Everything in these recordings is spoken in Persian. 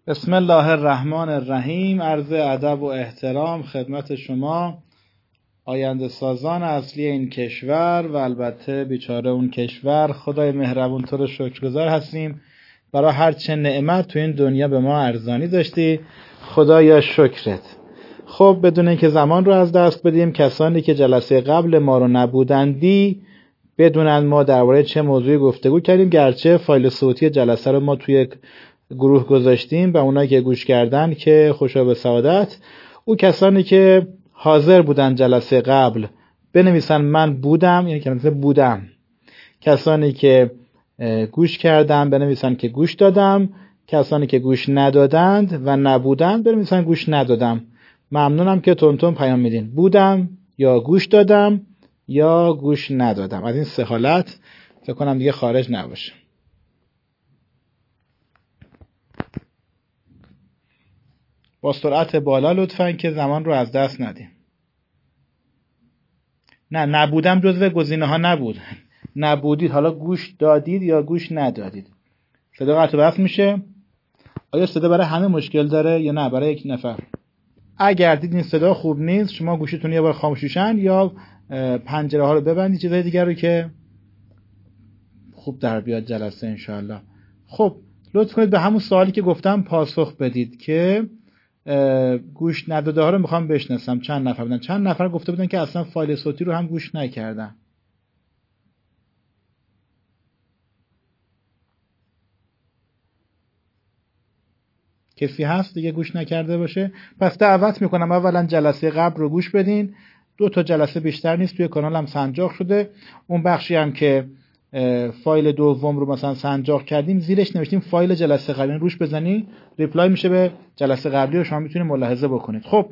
بسم الله الرحمن الرحیم. عرض ادب و احترام خدمت شما آینده سازان اصلی این کشور و البته بیچاره اون کشور. خدای مهربون تو رو شکرگزار هستیم برای هر چه نعمت تو این دنیا به ما ارزانی داشتی. خدایا شکرت. خب بدون اینکه زمان رو از دست بدیم، کسانی که جلسه قبل ما رو نبودندی بدونن ما درباره چه موضوعی گفتگو کردیم، گرچه فایل صوتی جلسه رو ما توی گروه گذاشتیم و اونایی که گوش کردن که خوشا به سعادت. او کسانی که حاضر بودن جلسه قبل بنویسن من بودم، یعنی کلمه بودم. کسانی که گوش کردن بنویسن که گوش دادم. کسانی که گوش ندادند و نبودن بنویسن گوش ندادم. ممنونم که تون پیام میدین. بودم یا گوش دادم یا گوش ندادم. از این سه حالت فکر کنم دیگه خارج نباشه. با سرعت بالا لطفاً که زمان رو از دست ندیم. نبودم جزو گزینه ها نبود. نبودید، حالا گوش دادید یا گوش ندادید. صدا قطع و وصل میشه. آیا صدا برای همه مشکل داره یا نه برای یک نفر؟ اگر دیدین صدا خوب نیست، شما گوشیتون یه بار خاموشیشن یا پنجره ها رو ببندید، چیزای دیگر رو که خوب در بیاد جلسه انشاءالله. خب لطف کنید به همون سوالی که گفتم پاسخ بدید که گوش نداده ها رو میخوام بشناسم. چند نفر بودن؟ چند نفر گفته بودن که اصلا فایل صوتی رو هم گوش نکردن. کسی هست دیگه گوش نکرده باشه؟ پس دعوت میکنم اولا جلسه قبل رو گوش بدین. 2 جلسه بیشتر نیست، توی کانالم سنجاق شده. اون بخشی هم که فایل دوم رو مثلا سنجاق کردیم زیرش نوشتیم فایل جلسه قبلی، روش بزنی ریپلای میشه به جلسه قبلی و شما میتونید ملاحظه بکنید. خب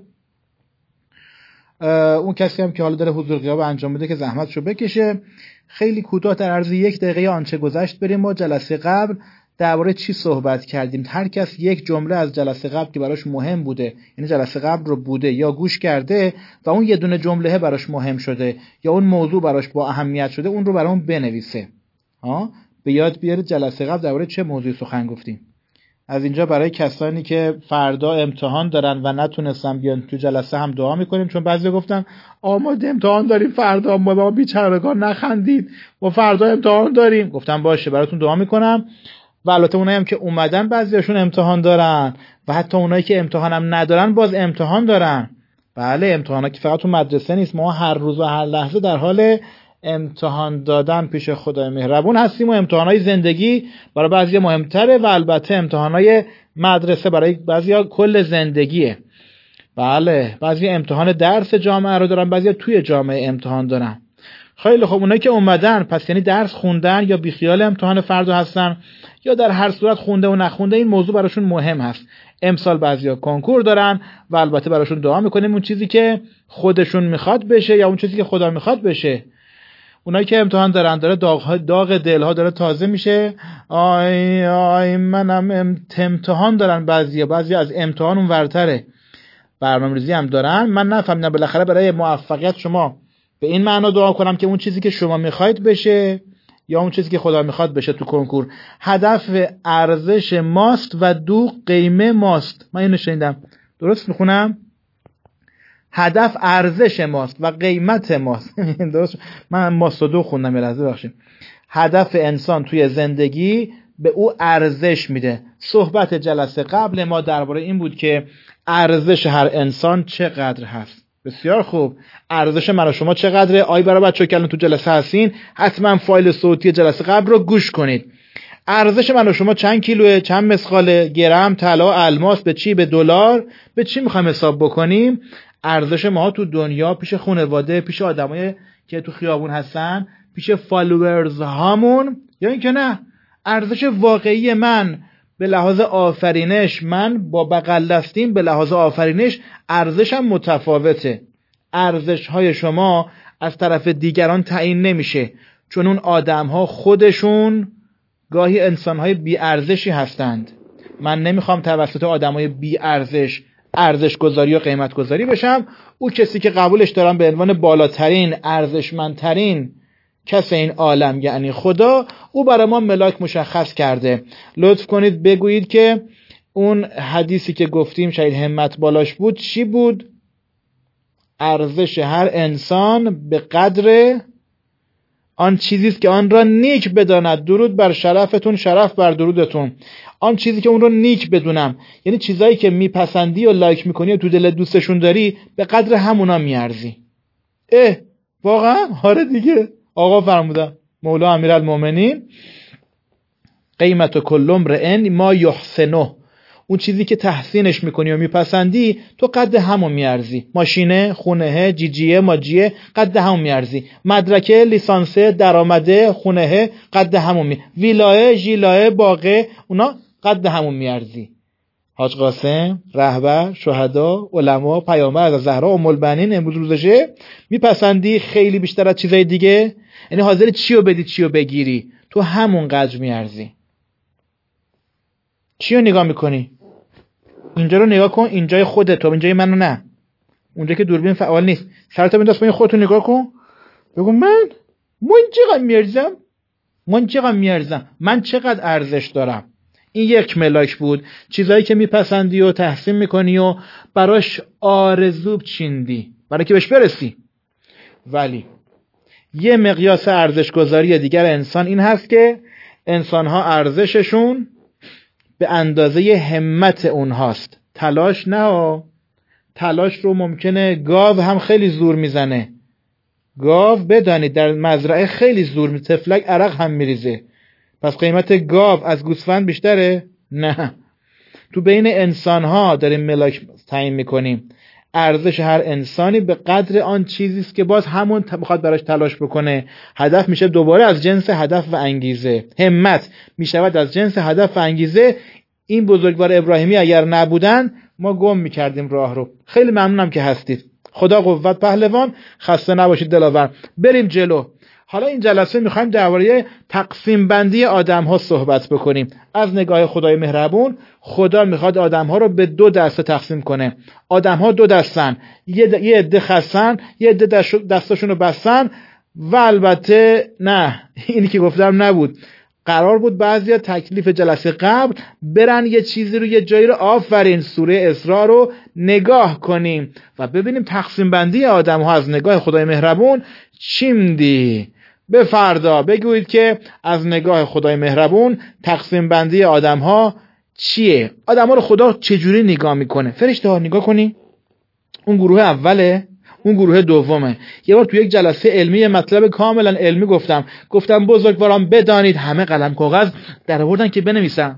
اون کسی هم که حالا داره حضور غیاب انجام بده که زحمتشو بکشه. خیلی کوتاه در عرض 1 دقیقه آنچه گذشت بریم. ما جلسه قبل درباره چی صحبت کردیم؟ هر کس یک جمله از جلسه قبل که براش مهم بوده، یعنی جلسه قبل رو بوده یا گوش کرده و اون یه دونه جمله براش مهم شده یا اون موضوع براش با اهمیت شده، اون رو برامون بنویسه. به یاد بیاره جلسه قبل درباره چه موضوعی سخن گفتیم. از اینجا برای کسانی که فردا امتحان دارن و نتونستن بیان تو جلسه هم دعا میکنیم، چون بعضی گفتن ما امتحان داریم فردا، ما بیچارگان نخندید، ما فردا امتحان داریم. گفتم باشه براتون دعا میکنم. و البته اونایی هم که اومدن بعضیاشون امتحان دارن و حتی اونایی که امتحان هم ندارن باز امتحان دارن. بله، امتحانا که فقط تو مدرسه نیست، ما هر روز و هر لحظه در حال امتحان دادن پیش خدای مهربون هستیم و امتحانای زندگی برای بعضی مهمتره و البته امتحانای مدرسه برای بعضی کل زندگیه. بله، بعضی امتحان درس جامعه رو دارن، بعضی توی جامعه امتحان دارن. خیلی خب، اونایی که اومدن پس یعنی درس خوندن یا بیخیال امتحان فردا هستن یا در هر صورت خونده و نخونده این موضوع براشون مهم هست. امسال بعضیا کنکور دارن و البته براشون دعا میکنیم اون چیزی که خودشون میخواد بشه یا اون چیزی که خدا میخواد بشه. اونایی که امتحان دارن داره داغ دلها داره تازه میشه. آی منم امتحان دارن، بعضی از امتحان اون ورتره. برنامه‌ریزی هم دارن. من نفهمیدم بالاخره برای موفقیت شما به این معنا دعا کنم که اون چیزی که شما میخواید بشه یا اون چیزی که خدا میخواد بشه تو کنکور. هدف ارزش ماست و دو قیمه ماست. من اینو شنیدم، درست میخونم؟ هدف ارزش ماست و قیمت ماست. درست؟ من ماست و دو خوندم، یه لحظه بخشید. هدف انسان توی زندگی به او ارزش میده. صحبت جلسه قبل ما درباره این بود که ارزش هر انسان چقدر هست. بسیار خوب. ارزش من و شما چقدره؟ برای بچه‌ها که الان تو جلسه هستین حتما فایل صوتی جلسه قبل رو گوش کنید. ارزش من و شما چند کیلوه، چند مسخال، گرم، طلا، الماس، به چی؟ به دلار. به چی میخوایم حساب بکنیم؟ ارزش ما تو دنیا پیش خانواده، پیش آدمایی که تو خیابون هستن، پیش فالوورز هامون، یا اینکه نه ارزش واقعی من به لحاظ آفرینش، من با بغل دستیم به لحاظ آفرینش ارزشم متفاوته. ارزش های شما از طرف دیگران تعیین نمیشه، چون اون آدم ها خودشون گاهی انسان های بی ارزشی هستند. من نمیخوام توسط آدم های بی ارزش گذاری و قیمت گذاری بشم. او کسی که قبولش دارم به عنوان بالاترین ارزشمندترین کس این عالم یعنی خدا، او برای ما ملاک مشخص کرده. لطف کنید بگویید که اون حدیثی که گفتیم شاید همت بالاش بود چی بود؟ ارزش هر انسان به قدر آن چیزیست که آن را نیک بداند. درود بر شرفتون، شرف بر درودتون. آن چیزی که اون رو نیک بدونم، یعنی چیزایی که میپسندی و لایک میکنی و تو دلت دوستشون داری، به قدر همونا میارزی. واقعا؟ آره دیگه. آقا فرمودن مولا امیرالمومنین قیمت کل امرئ ما یحسنه، اون چیزی که تحسینش میکنی و میپسندی تو قد همون میارزی. ماشینه، خونه، جیجیه، ماجیه، قد همون میارزی. مدرکه، لیسانسه، درآمده، خونه، قد همون ویلاه، ژیلاه، باغه، اونا قد همون میارزی. حاج قاسم، رهبر، شهدا، علما، پیامبر از زهرا ام البنین امروز روزشه، میپسندی خیلی بیشتر از چیزای دیگه؟ یعنی حاضر چیو بدی چیو بگیری، تو همون قدر میارزی. چیو نگاه میکنی؟ اینجا رو نگاه کن، اینجای خودت، اینجای منو نه. اونجا که دوربین فعال نیست. سرت بنداز پایین، خودتو نگاه کن. بگو من چقدر میارزم؟ من چقدر ارزش دارم؟ این یک ملاک بود. چیزایی که میپسندی و تحسین میکنی و براش آرزو چیندی برای که بهش برسی. ولی یه مقیاس ارزش گذاری دیگر انسان این هست که انسانها ارزششون به اندازه همت اونهاست. تلاش نه، تلاش رو ممکنه گاو هم خیلی زور میزنه. گاو بدانید در مزرعه خیلی زور میزنه، تفلک عرق هم میریزه. پس قیمت گاو از گوسفند بیشتره؟ نه. تو بین انسانها داریم ملاک تعیین میکنیم. ارزش هر انسانی به قدر آن چیزیست که باز همون بخواد براش تلاش بکنه. هدف میشه دوباره از جنس هدف و انگیزه. همت میشود از جنس هدف و انگیزه. این بزرگوار ابراهیمی اگر نبودن ما گم میکردیم راه رو. خیلی ممنونم که هستید. خدا قوت پهلوان. خسته نباشید دلاور. بریم جلو. حالا این جلسه میخوایم درباره تقسیم بندی آدم ها صحبت بکنیم. از نگاه خدای مهربون، خدا میخواد آدم ها رو به دو دسته تقسیم کنه. آدم ها دو دستن، یه عده خستن، یه عده دستاشون رو بستن. و البته نه، اینی که گفتم نبود. قرار بود بعضیا تکلیف جلسه قبل برن یه چیزی رو، یه جایی رو، آفرین، سوره اسراء رو نگاه کنیم و ببینیم تقسیم بندی آدم ها از نگاه خدای مهربون چی میدی. به فردا بگویید که از نگاه خدای مهربون تقسیم بندی آدم ها چیه؟ آدم ها رو خدا چجوری نگاه میکنه؟ فرشته ها نگاه کنی. اون گروه اوله، اون گروه دومه. یه بار تو یک جلسه علمی مطلب کاملا علمی گفتم بزرگواران بدانید، همه قلم کاغذ در آوردن که بنویسن.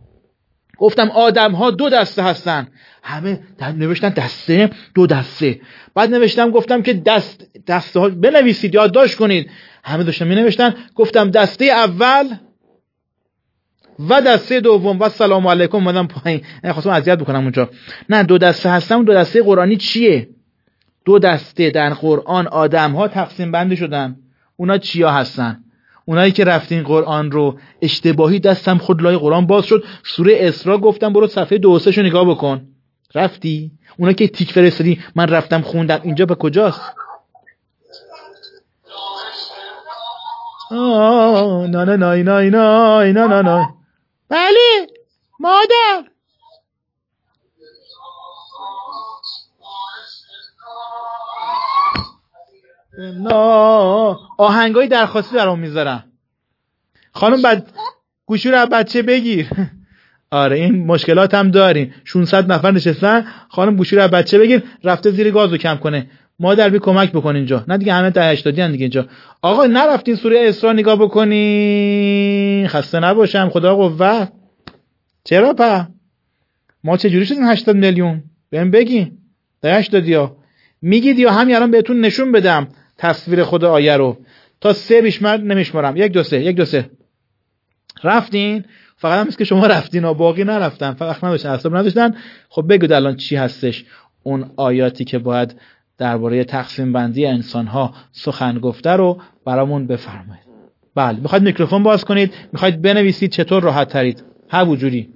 گفتم آدم ها دو دسته هستن. همه نوشتن دسته، دو دسته. بعد نوشتم گفتم که دسته ها بنویسید، یادداشت کنید. همه داشتن می نوشتن. گفتم دسته اول و دسته دوم و سلام علیکم. اومدم پایین. خواستم اذیت بکنم اونجا. نه، دو دسته هستن. اون دو دسته قرآنی چیه؟ دو دسته در قرآن آدم ها تقسیم بندی شدن. اونا چیا هستن؟ اونایی که رفتین قرآن رو اشتباهی دستم خود لای قرآن باز شد، سوره اسراء گفتم برو صفحه 2 و 3 شو نگاه بکن. رفتی؟ اونا که تیک فرستادی من رفتم خوندم، اینجا به کجاست؟ نه نه نه نه نه نه نه. بله مادر. نه آهنگای درخواستی برام میذارم. خانم گوشی رو از بچه بگیر. آره این مشکلات هم داریم. 600 نفر نشستن، خانم گوشی رو از بچه بگیر، رفته زیر گازو کم کنه. مادر بی کمک بکن اینجا. نه دیگه همه ده 80 ان دیگه اینجا. آقا نرفتین سوره اسراء نگاه بکنی؟ خسته نباشم، خدا قوت. چرا ما چه جوری شدیم 80 میلیون؟ بهم بگین. ده 80 یا میگید یا همین الان بهتون نشون بدم تصویر خود آیه رو. تا 3 نمیشمارم. 1 2 3 1 2 3. رفتین؟ فقط هم است که شما رفتین و باقی نرفتن. فقط نداشتن، اعصاب نداشتن. خب بگید الان چی هستش اون آیاتی که باید درباره تقسیم بندی انسان ها سخن گفته رو برامون بفرمایید. بله، میخواید میکروفون باز کنید، میخواید بنویسید، چطور راحت ترید؟ همونجوری.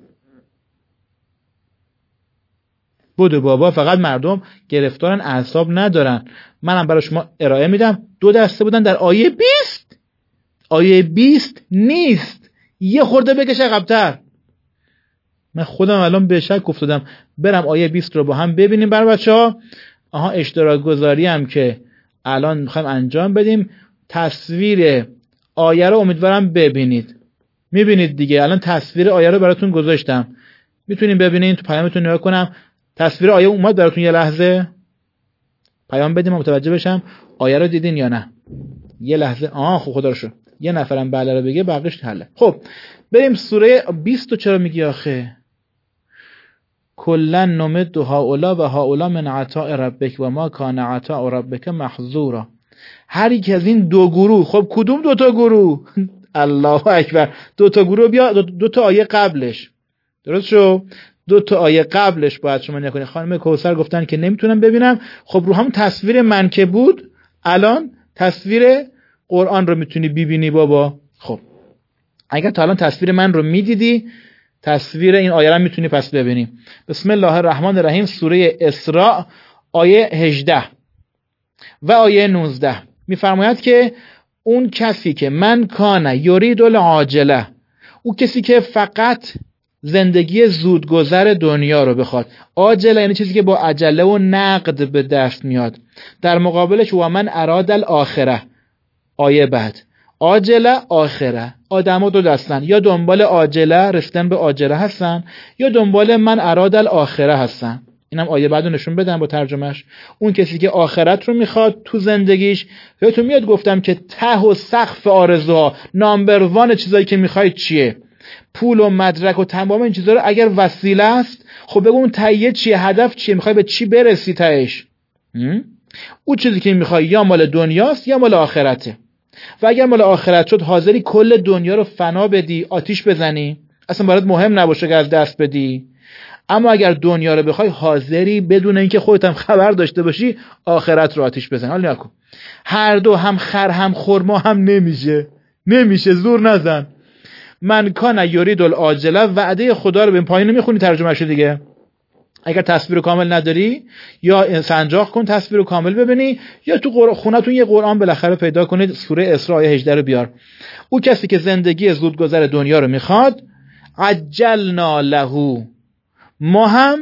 بودو بابا، فقط مردم گرفتارن، اعصاب ندارن. منم برای شما ارائه میدم. 2 دسته بودن در آیه 20. آیه 20 نیست. یه خورده بکش عقب‌تر. من خودم الان به شک افتادم. برم آیه 20 رو با هم ببینیم برای بچه‌ها. اشتراک گذاری هم که الان می‌خوایم انجام بدیم. تصویر آیه رو امیدوارم ببینید. می‌بینید دیگه، الان تصویر آیه رو براتون گذاشتم. می‌تونین ببینید، تو پیامتون نگاه کنم. تصویر آیه اومد براتون؟ یه لحظه پیام بدیم متوجه بشم آیه رو دیدین یا نه. یه لحظه. خب خدا رو شکر یه نفرم بله رو بگه بقیش حله. خب بریم سوره 20 رو چرا میگی آخه؟ کلا نمد هؤلاء و هؤلاء من عطاء ربک و ما کان عطاء ربک محظورا. هر یک از این دو گروه. خب کدوم دو تا گروه؟ الله اکبر. دو تا گروه بیا دو تا آیه قبلش. درست شو؟ دو تا آیه قبلش باید شما نکنید. خانم کوثر گفتن که نمیتونم ببینم. خب رو هم تصویر من که بود، الان تصویر قرآن رو میتونی ببینی بابا. خب اگر تا الان تصویر من رو میدیدی، تصویر این آیه رو میتونی پس ببینی. بسم الله الرحمن الرحیم. سوره اسراء آیه 18 و آیه 19 میفرماید که اون کسی که من کان یرید العاجله، اون کسی که فقط زندگی زودگذر دنیا رو بخواد. عاجله یعنی چیزی که با عجله و نقد به دست میاد. در مقابلش و من اراد الاخره. آیه بعد عاجله آخره. آدم‌ها دو دستن، یا دنبال عاجله رسیدن به عاجله هستن، یا دنبال من اراد الاخره هستن. اینم آیه بعدو نشون بدم با ترجمهش. اون کسی که آخرت رو میخواد تو زندگیش، یادتون میاد گفتم که ته و سقف آرزوها، نامبر 1 چیزایی که میخواید چیه؟ پول و مدرک و تمام این چیزا رو اگر وسیله است، خب بگو اون تهیه چیه؟ هدف چیه؟ میخوای به چی برسی تهش؟ اون چیزی که میخوای یا مال دنیاست یا مال آخرته. و اگر مال آخرت شد، حاضری کل دنیا رو فنا بدی، آتیش بزنی، اصلا برات مهم نباشه که از دست بدی. اما اگر دنیا رو بخوای، حاضری بدون اینکه خودت هم خبر داشته باشی آخرت رو آتیش بزنی. حالا نکن. هر دو، هم خر هم خرما هم نمیشه. زور نزن. من کان یرید العاجله، وعده خدا رو. به پایین میخونی ترجمهش دیگه. اگر تصویر رو کامل نداری، یا سنجاق کن تصویر رو کامل ببینی، یا تو خونتون یه قرآن بالاخره پیدا کنید. سوره اسراء آیه 18 رو بیار. او کسی که زندگی زودگذر دنیا رو میخواد، عجلنا له، ما هم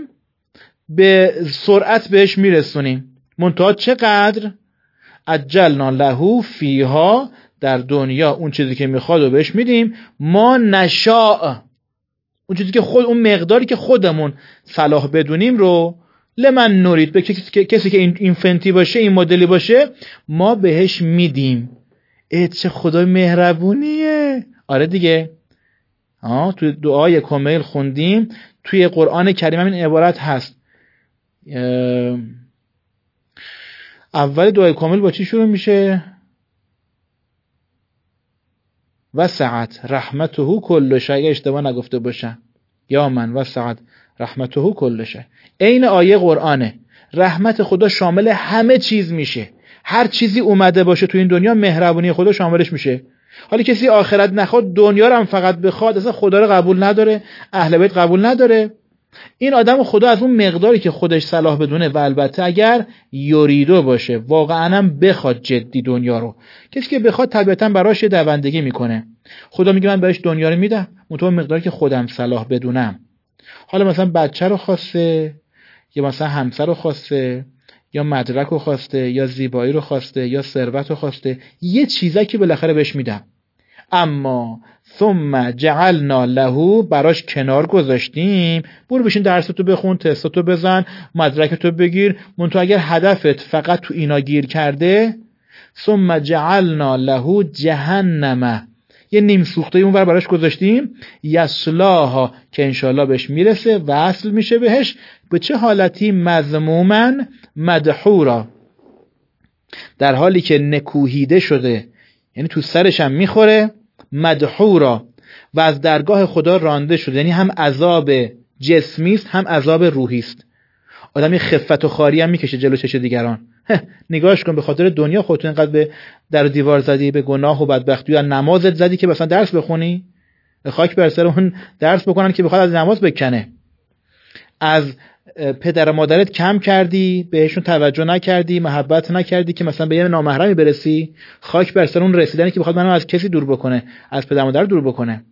به سرعت بهش میرسونیم. منتها چقدر؟ عجلنا له فیها، در دنیا اون چیزی که میخواد رو بهش میدیم. ما نشاء، اون چیزی که اون مقداری که خودمون صلاح بدونیم رو، لمن نورید، به کسی که این فنتی باشه، این مدلی باشه، ما بهش میدیم. چه خدای مهربونیه. آره دیگه. توی دعای کمیل خوندیم، توی قرآن کریم این عبارت هست. اول دعای کامل با چی شروع میشه؟ وسعت رحمته کل شیء. اگه اشتباه نگفته باشم، یا من وسعت رحمته کل شیء. عین آیه قرآنه. رحمت خدا شامل همه چیز میشه. هر چیزی اومده باشه تو این دنیا، مهربونی خدا شاملش میشه. حالا کسی آخرت نخواد، دنیا رو هم فقط بخواد، اصلا خدا رو قبول نداره، اهل بیت قبول نداره. این آدم خدا از اون مقداری که خودش صلاح بدونه، و البته اگر یریدو باشه، واقعا هم بخواد جدی دنیا رو. کسی که بخواد طبیعتا براش دوندگی میکنه. خدا میگه من بهش دنیا رو میدم، منتها مقداری که خودم صلاح بدونم. حالا مثلا بچه رو خواسته، یا مثلا همسر رو خواسته، یا مدرک رو خواسته، یا زیبایی رو خواسته، یا ثروت رو خواسته، یه چیزایی که بالاخره بهش میدم. اما ثم جعلنا له، براش کنار گذاشتیم. برو بشین درستو بخون، تستاتو بزن، مدرکتو بگیر. منتها اگر هدفت فقط تو اینا گیر کرده، ثم جعلنا له جهنم، یه نیم سوخته اونور براش گذاشتیم، یصلاها، که انشالله بهش میرسه، وصل میشه بهش. به چه حالتی؟ مذموما مدحورا، در حالی که نکوهیده شده، یعنی تو سرش هم میخوره. مدحورا، و از درگاه خدا رانده شده، یعنی هم عذاب جسمی است هم عذاب روحی است. آدمی خفت و خاری هم میکشه جلو چش دیگران. نگاهش کن، به خاطر دنیا خودت اینقدر به در و دیوار زدی، به گناه و بدبختی و نمازت زدی که مثلا درس بخونی، خاک بر سر اون درس بکنن که بخواد از نماز بکنه. از پدر و مادرت کم کردی، بهشون توجه نکردی، محبت نکردی که مثلا به یه نامحرمی برسی، خاک بر سر اون رسیدنی که بخواد منو از کسی دور بکنه، از پدر و مادر دور بکنه.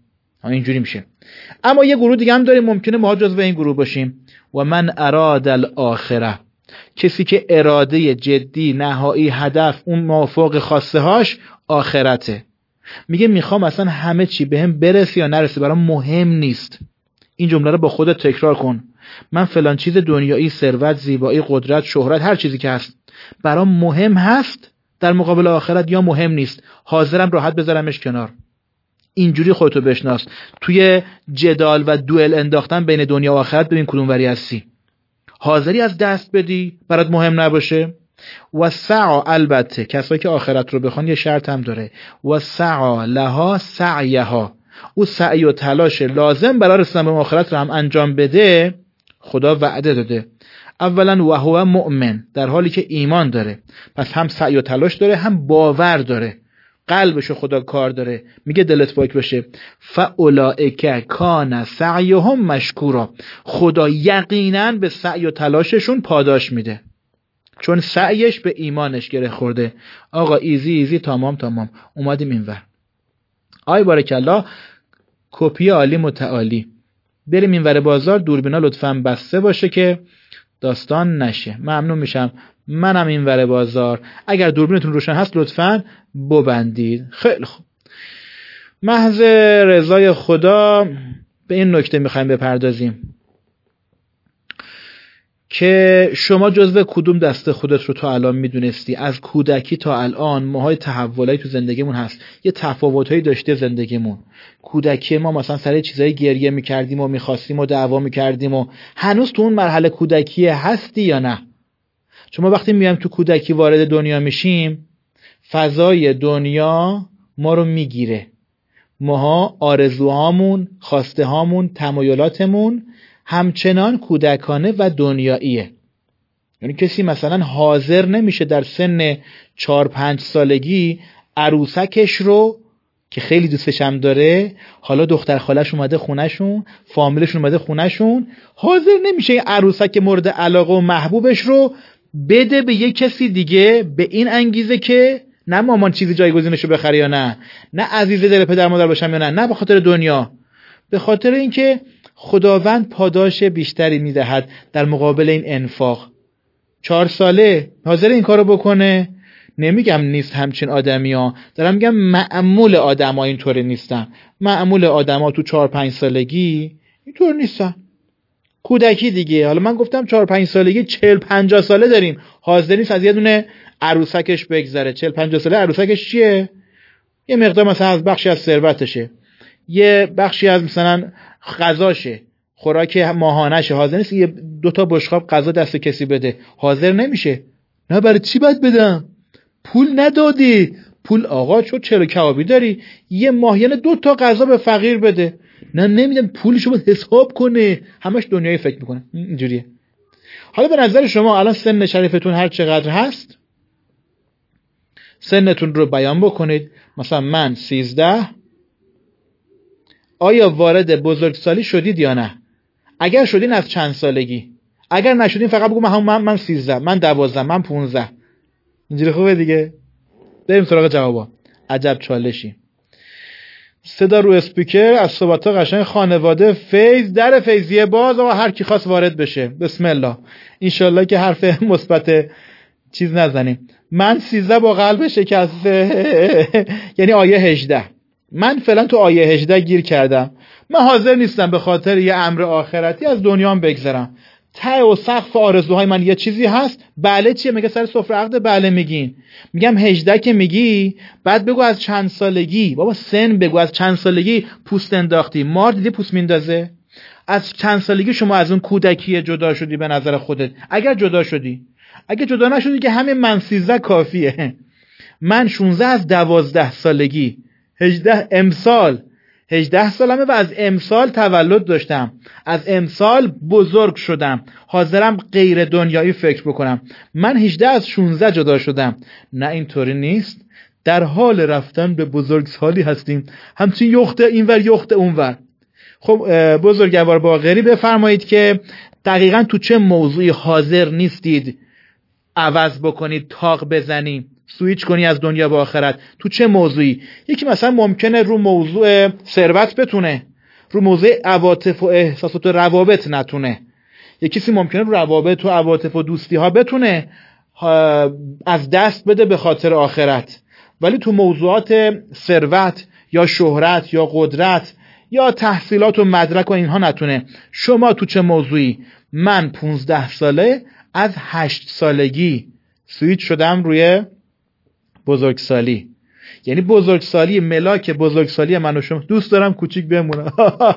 اینجوری میشه. اما یه گروه دیگه هم داریم، ممکنه ما جزو این گروه باشیم. و من اراد الاخره، کسی که اراده جدی نهایی هدف اون موافق خواسته هاش آخرته، میگه میخوام اصلا همه چی بهم برسه یا نرسه برام مهم نیست. این جمله رو با خودت تکرار کن. من فلان چیز دنیایی، ثروت، زیبایی، قدرت، شهرت، هر چیزی که هست برام مهم هست در مقابل آخرت یا مهم نیست، حاضرم راحت بذارمش کنار. اینجوری خودتو بشناس. توی جدال و دوئل انداختن بین دنیا و آخرت ببین کدوم وری هستی. حاضری از دست بدی برات مهم نباشه؟ و سعی، البته کسایی که آخرت رو بخوان یه شرط هم داره، و سعی لها سعیها، او سعی و تلاش لازم برای رسیدن به آخرت رو هم انجام بده. خدا وعده داده. اولا و هو مؤمن، در حالی که ایمان داره، پس هم سعی و تلاش داره هم باور داره، قلبشو خدا کار داره. میگه دلت پاک باشه. فاولئک کان سعیهم مشکورا، خدا یقینا به سعی و تلاششون پاداش میده، چون سعیش به ایمانش گره خورده. آقا ایزی ایزی، تمام اومدیم اینور. آی بارکالله، کپی عالی متعالی. بریم اینور بازار، دوربینا لطفاً بسته باشه که داستان نشه. ممنون میشم. منم اینور بازار، اگر دوربینتون روشن هست لطفاً ببندید. خیلی خوب. محض رضای خدا به این نکته میخوایم بپردازیم که شما جزو کدوم دسته خودت رو تا الان میدونستی؟ از کودکی تا الان ماهای تحولایی تو زندگیمون هست، یه تفاوتایی داشته زندگیمون. کودکی ما مثلا سر چیزایی گریه میکردیم و میخواستیم و دعوا میکردیم و هنوز تو اون مرحله کودکی هستی یا نه؟ چون ما وقتی میایم تو کودکی وارد دنیا میشیم، فضای دنیا ما رو میگیره. ماها آرزوهامون، خواسته هامون، تمایلاتمون همچنان کودکانه و دنیاییه. یعنی کسی مثلا حاضر نمیشه در سن 4-5 سالگی عروسکش رو که خیلی دوستش هم داره، حالا دختر خالش اومده خونهشون، فامیلشون اومده خونهشون، حاضر نمیشه این عروسک مورد علاقه و محبوبش رو بده به یک کسی دیگه، به این انگیزه که نه مامان چیزی جایگزینشو بخره یا نه عزیز دل پدر مادر باشم یا نه به خاطر دنیا، به خاطر اینکه خداوند پاداش بیشتری میدهد در مقابل این انفاق. 4 ساله حاضر این کارو بکنه. نمیگم نیست همچین آدمی ها، دارم میگم معمول آدم ها اینطوری نیستن. معمول آدم ها تو 4-5 سالگی اینطور نیستن. کودکی دیگه. حالا من گفتم 4-5 سالگی، 40-50 ساله داریم حاضر نیست از یه دونه عروسکش بگذره. 40-50 ساله عروسکش چیه؟ یه مقدار مثلا از بخشی از ثروتشه، یه بخشی از مثلا غذاشه، خوراک ماهانه‌شه، حاضر نیست یه 2 بشقاب غذا دست کسی بده. حاضر نمیشه. نه برای چی باید بدم؟ پول ندادی. پول آقا چون 40 کبابی داری یه ماه یعنی 2 غذا به فقیر بده. نه نمیدم، پولشو باید حساب کنه. همش دنیایی فکر میکنه. اینجوریه. حالا به نظر شما الان سن شریفتون هر چقدر هست سنتون رو بیان بکنید. مثلا من 13. آیا وارد بزرگسالی شدید یا نه؟ اگر شدین از چند سالگی؟ اگر نشدین فقط بگو من 13، من 12، من 15. اینجوری خوبه دیگه. بریم سراغ جوابا. عجب چالشی. صدا رو اسپیکر از صحبت‌ها قشنگ. خانواده فیض، در فیضیه باز و هر کی خواست وارد بشه. بسم الله. انشالله که حرف مثبت چیز نزنیم. من 13 با قلب شکسته یعنی آیه 18. من فعلا تو آیه 18 گیر کردم. من حاضر نیستم به خاطر یه امر آخرتی از دنیام بگذرم. ته و سقف آرزوهای من یه چیزی هست. بله چیه؟ میگه سر سفره عقد. بله میگین. میگم 18 که میگی بعد بگو از چند سالگی. بابا سن بگو. از چند سالگی پوست انداختی؟ مار دیدی پوست میندازه؟ از چند سالگی شما از اون کودکی جدا شدی به نظر خودت؟ اگر جدا شدی، اگه جدا نشدی که همین من 13 کافیه. من 16 از 12 سالگی، 18 امسال 18 سالمه و از امسال تولد داشتم، از امسال بزرگ شدم، حاضرم غیر دنیایی فکر بکنم. من 18 از 16 جدا شدم. نه اینطوری نیست. در حال رفتن به بزرگسالی هستیم. همچین یخته اینور یخته اونور. خب بزرگوار باقری بفرمایید که دقیقاً تو چه موضوعی حاضر نیستید عوض بکنید، تاق بزنید، سویچ کنی از دنیا به آخرت؟ تو چه موضوعی؟ یکی مثلا ممکنه رو موضوع ثروت بتونه، رو موضوع عواطف و احساسات و روابط نتونه. یه کسی ممکنه رو روابط و عواطف و دوستی ها بتونه از دست بده به خاطر آخرت، ولی تو موضوعات ثروت یا شهرت یا قدرت یا تحصیلات و مدرک و اینها نتونه. شما تو چه موضوعی؟ من 15 ساله از 8 سالگی سویچ شدم روی بزرگسالی. یعنی بزرگسالی ملاک بزرگسالی من و شما. دوست دارم کوچیک بمونه.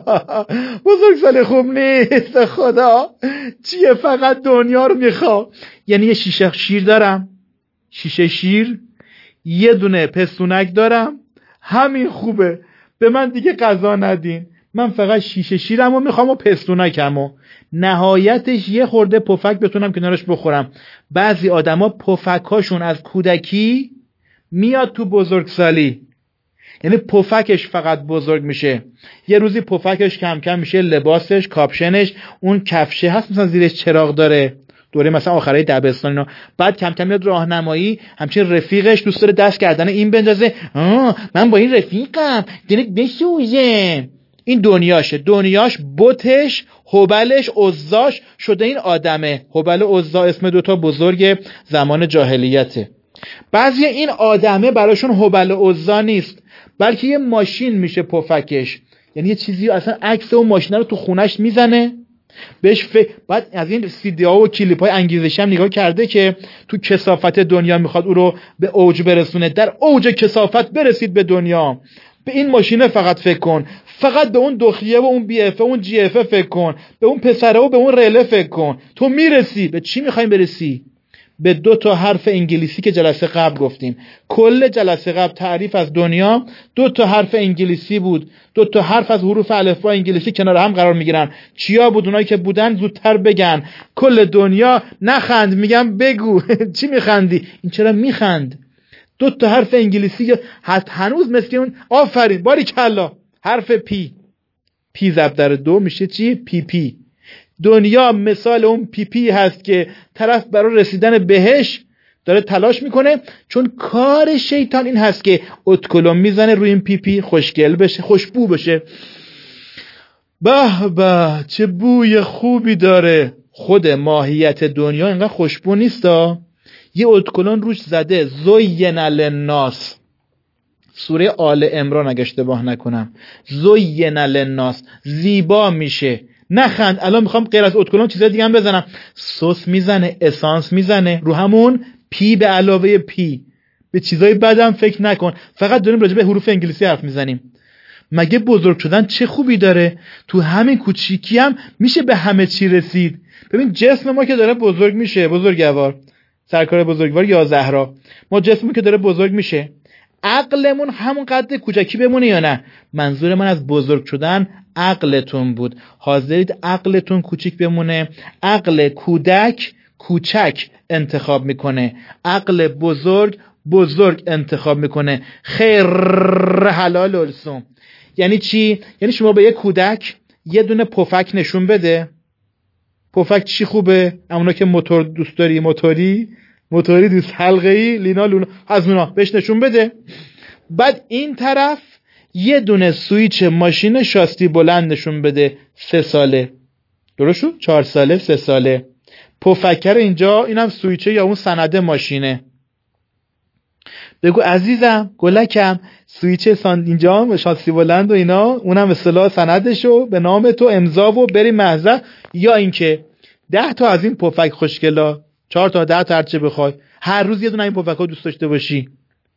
بزرگسالی خوب نیست خدا، چیه فقط دنیا رو میخوا. یعنی یه شیشه شیر دارم، شیشه شیر، یه دونه پستونک دارم، همین خوبه، به من دیگه غذا ندین، من فقط شیشه شیرم و میخوام و پستونکم و نهایتش یه خورده پفک بتونم کنارش بخورم. بعضی آدما پفکاشون از کودکی میاد تو بزرگسالی، یعنی پفکش فقط بزرگ میشه. یه روزی پفکش کم کم میشه لباسش، کاپشنش، اون کفشه هست مثلا زیرش چراغ داره، دوره مثلا آخرای دبستان اینا. بعد کم کم میاد راهنمایی، همچین رفیقش دوست داره دست گردن این بندازه، من با این رفیقم دینک بسوزه. این دنیاشه، دنیاش بتش، هبلش، عزاش شده این آدمه. هبل و عزا اسم دوتا بزرگ زمان جاهلیته. بعضی این آدمه براشون هبل و عزا نیست، بلکه یه ماشین میشه پفکش. یعنی یه چیزی اصلا عکس اون ماشین رو تو خونش میزنه بهش بعد از این سیدی ها و کلیپ های انگیزشی هم نگاه کرده که تو کثافت دنیا میخواد او رو به اوج برسونه. در اوج کثافت برسید به دنیا، به این ماشینه فقط فکر کن، فقط به اون دخیه و اون بی اف و اون جی اف فکر کن، به اون پسره و به اون رله فکر کن. تو میرسی به چی میخوایم برسی؟ به 2 حرف انگلیسی که جلسه قبل گفتیم. کل جلسه قبل تعریف از دنیا 2 حرف انگلیسی بود. 2 حرف از حروف الفبای انگلیسی کنار هم قرار میگیرن. چیا بود؟ اونایی که بودن زودتر بگن. کل دنیا. نخند، میگم بگو. چی میخندی؟ این چرا میخند؟ 2 حرف انگلیسی هنوز مثل اون. آفرین، باریکلا. حرف پی ضرب در 2 میشه چی؟ پی پی. دنیا مثال اون پی پی هست که طرف برای رسیدن بهش داره تلاش میکنه، چون کار شیطان این هست که ادکلون میزنه روی این پی پی، خوشگل بشه، خوشبو بشه. به به چه بوی خوبی داره. خود ماهیت دنیا اینقدر خوشبو نیستا. یه ادکلون روش زده زین للناس. سوره آل عمران اگه اشتباه نکنم. زین للناس، زیبا میشه. نخند، الان میخوام غیر از ادکلون چیزای دیگه هم بزنم. سس میزنه، اسانس میزنه رو همون پی به علاوه پی. به چیزای بدم فکر نکن، فقط داریم راجع به حروف انگلیسی حرف میزنیم. مگه بزرگ شدن چه خوبی داره؟ تو همین کوچیکی هم میشه به همه چی رسید. ببین جسم ما که داره بزرگ میشه، بزرگوار سرکار بزرگوار یا زهرا، ما جسممون که داره بزرگ میشه، عقلمون همون قد کوچکی بمونه یا نه؟ منظور من از بزرگ شدن عقلتون بود. حاضرید عقلتون کوچیک بمونه؟ عقل کودک کوچک انتخاب میکنه، عقل بزرگ انتخاب میکنه. خیر حلال السم. یعنی چی؟ یعنی شما به یه کودک یه دونه پفک نشون بده. پفک چی خوبه؟ اونا که موتور دوست داری، موتوری دوست، حلقه‌ای، لینا لونا، از اونا بهش نشون بده. بعد این طرف یه دونه سویچ ماشین شاستی بلند نشون بده. 3 ساله درست شد؟ 4 ساله، 3 ساله. پفکر اینجا، اینم سویچه یا اون سنده ماشینه. بگو عزیزم، گلکم، سویچ اینجا شاسی بلند و اینا، اونم اصطلاح سندشو به نام تو امضا و بری محضر. یا اینکه 10 تا از این پفک خوشگلا، 4 تا 10 تا هرچه بخوای، هر روز یه دونه این پفکا دوست داشته باشی.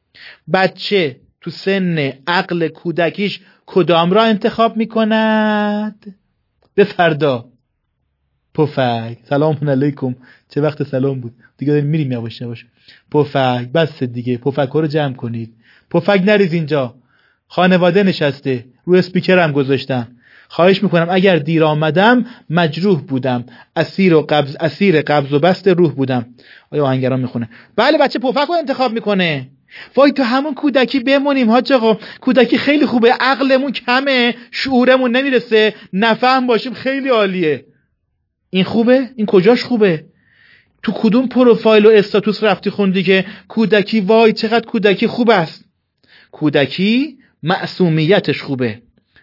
بچه تو سن عقل کودکیش کدام را انتخاب میکند؟ به فردا. پفک. سلام علیکم. چه وقت سلام بود دیگه، داریم میریم یواش یواش. پفک بس دیگه، پفک‌ها رو جمع کنید. پفک نریز اینجا، خانواده نشسته، رو اسپیکر هم گذاشتم. خواهش میکنم اگر دیر آمدم مجروح بودم، اسیر قبض و بست روح بودم. آیا آهنگران میخونه؟ بله بچه پفک رو انتخاب میکنه. وای تو همون کودکی بمونیم حاج آقا. کودکی خیلی خوبه، عقلمون کمه، شعورمون نمیرسه، نفهم باشیم خیلی عالیه. این خوبه؟ این کجاش خوبه؟ تو کدوم پروفایل و استاتوس رفتی خوندی که کودکی وای چقدر کودکی خوب است؟ کودکی معصومیتش خوبه،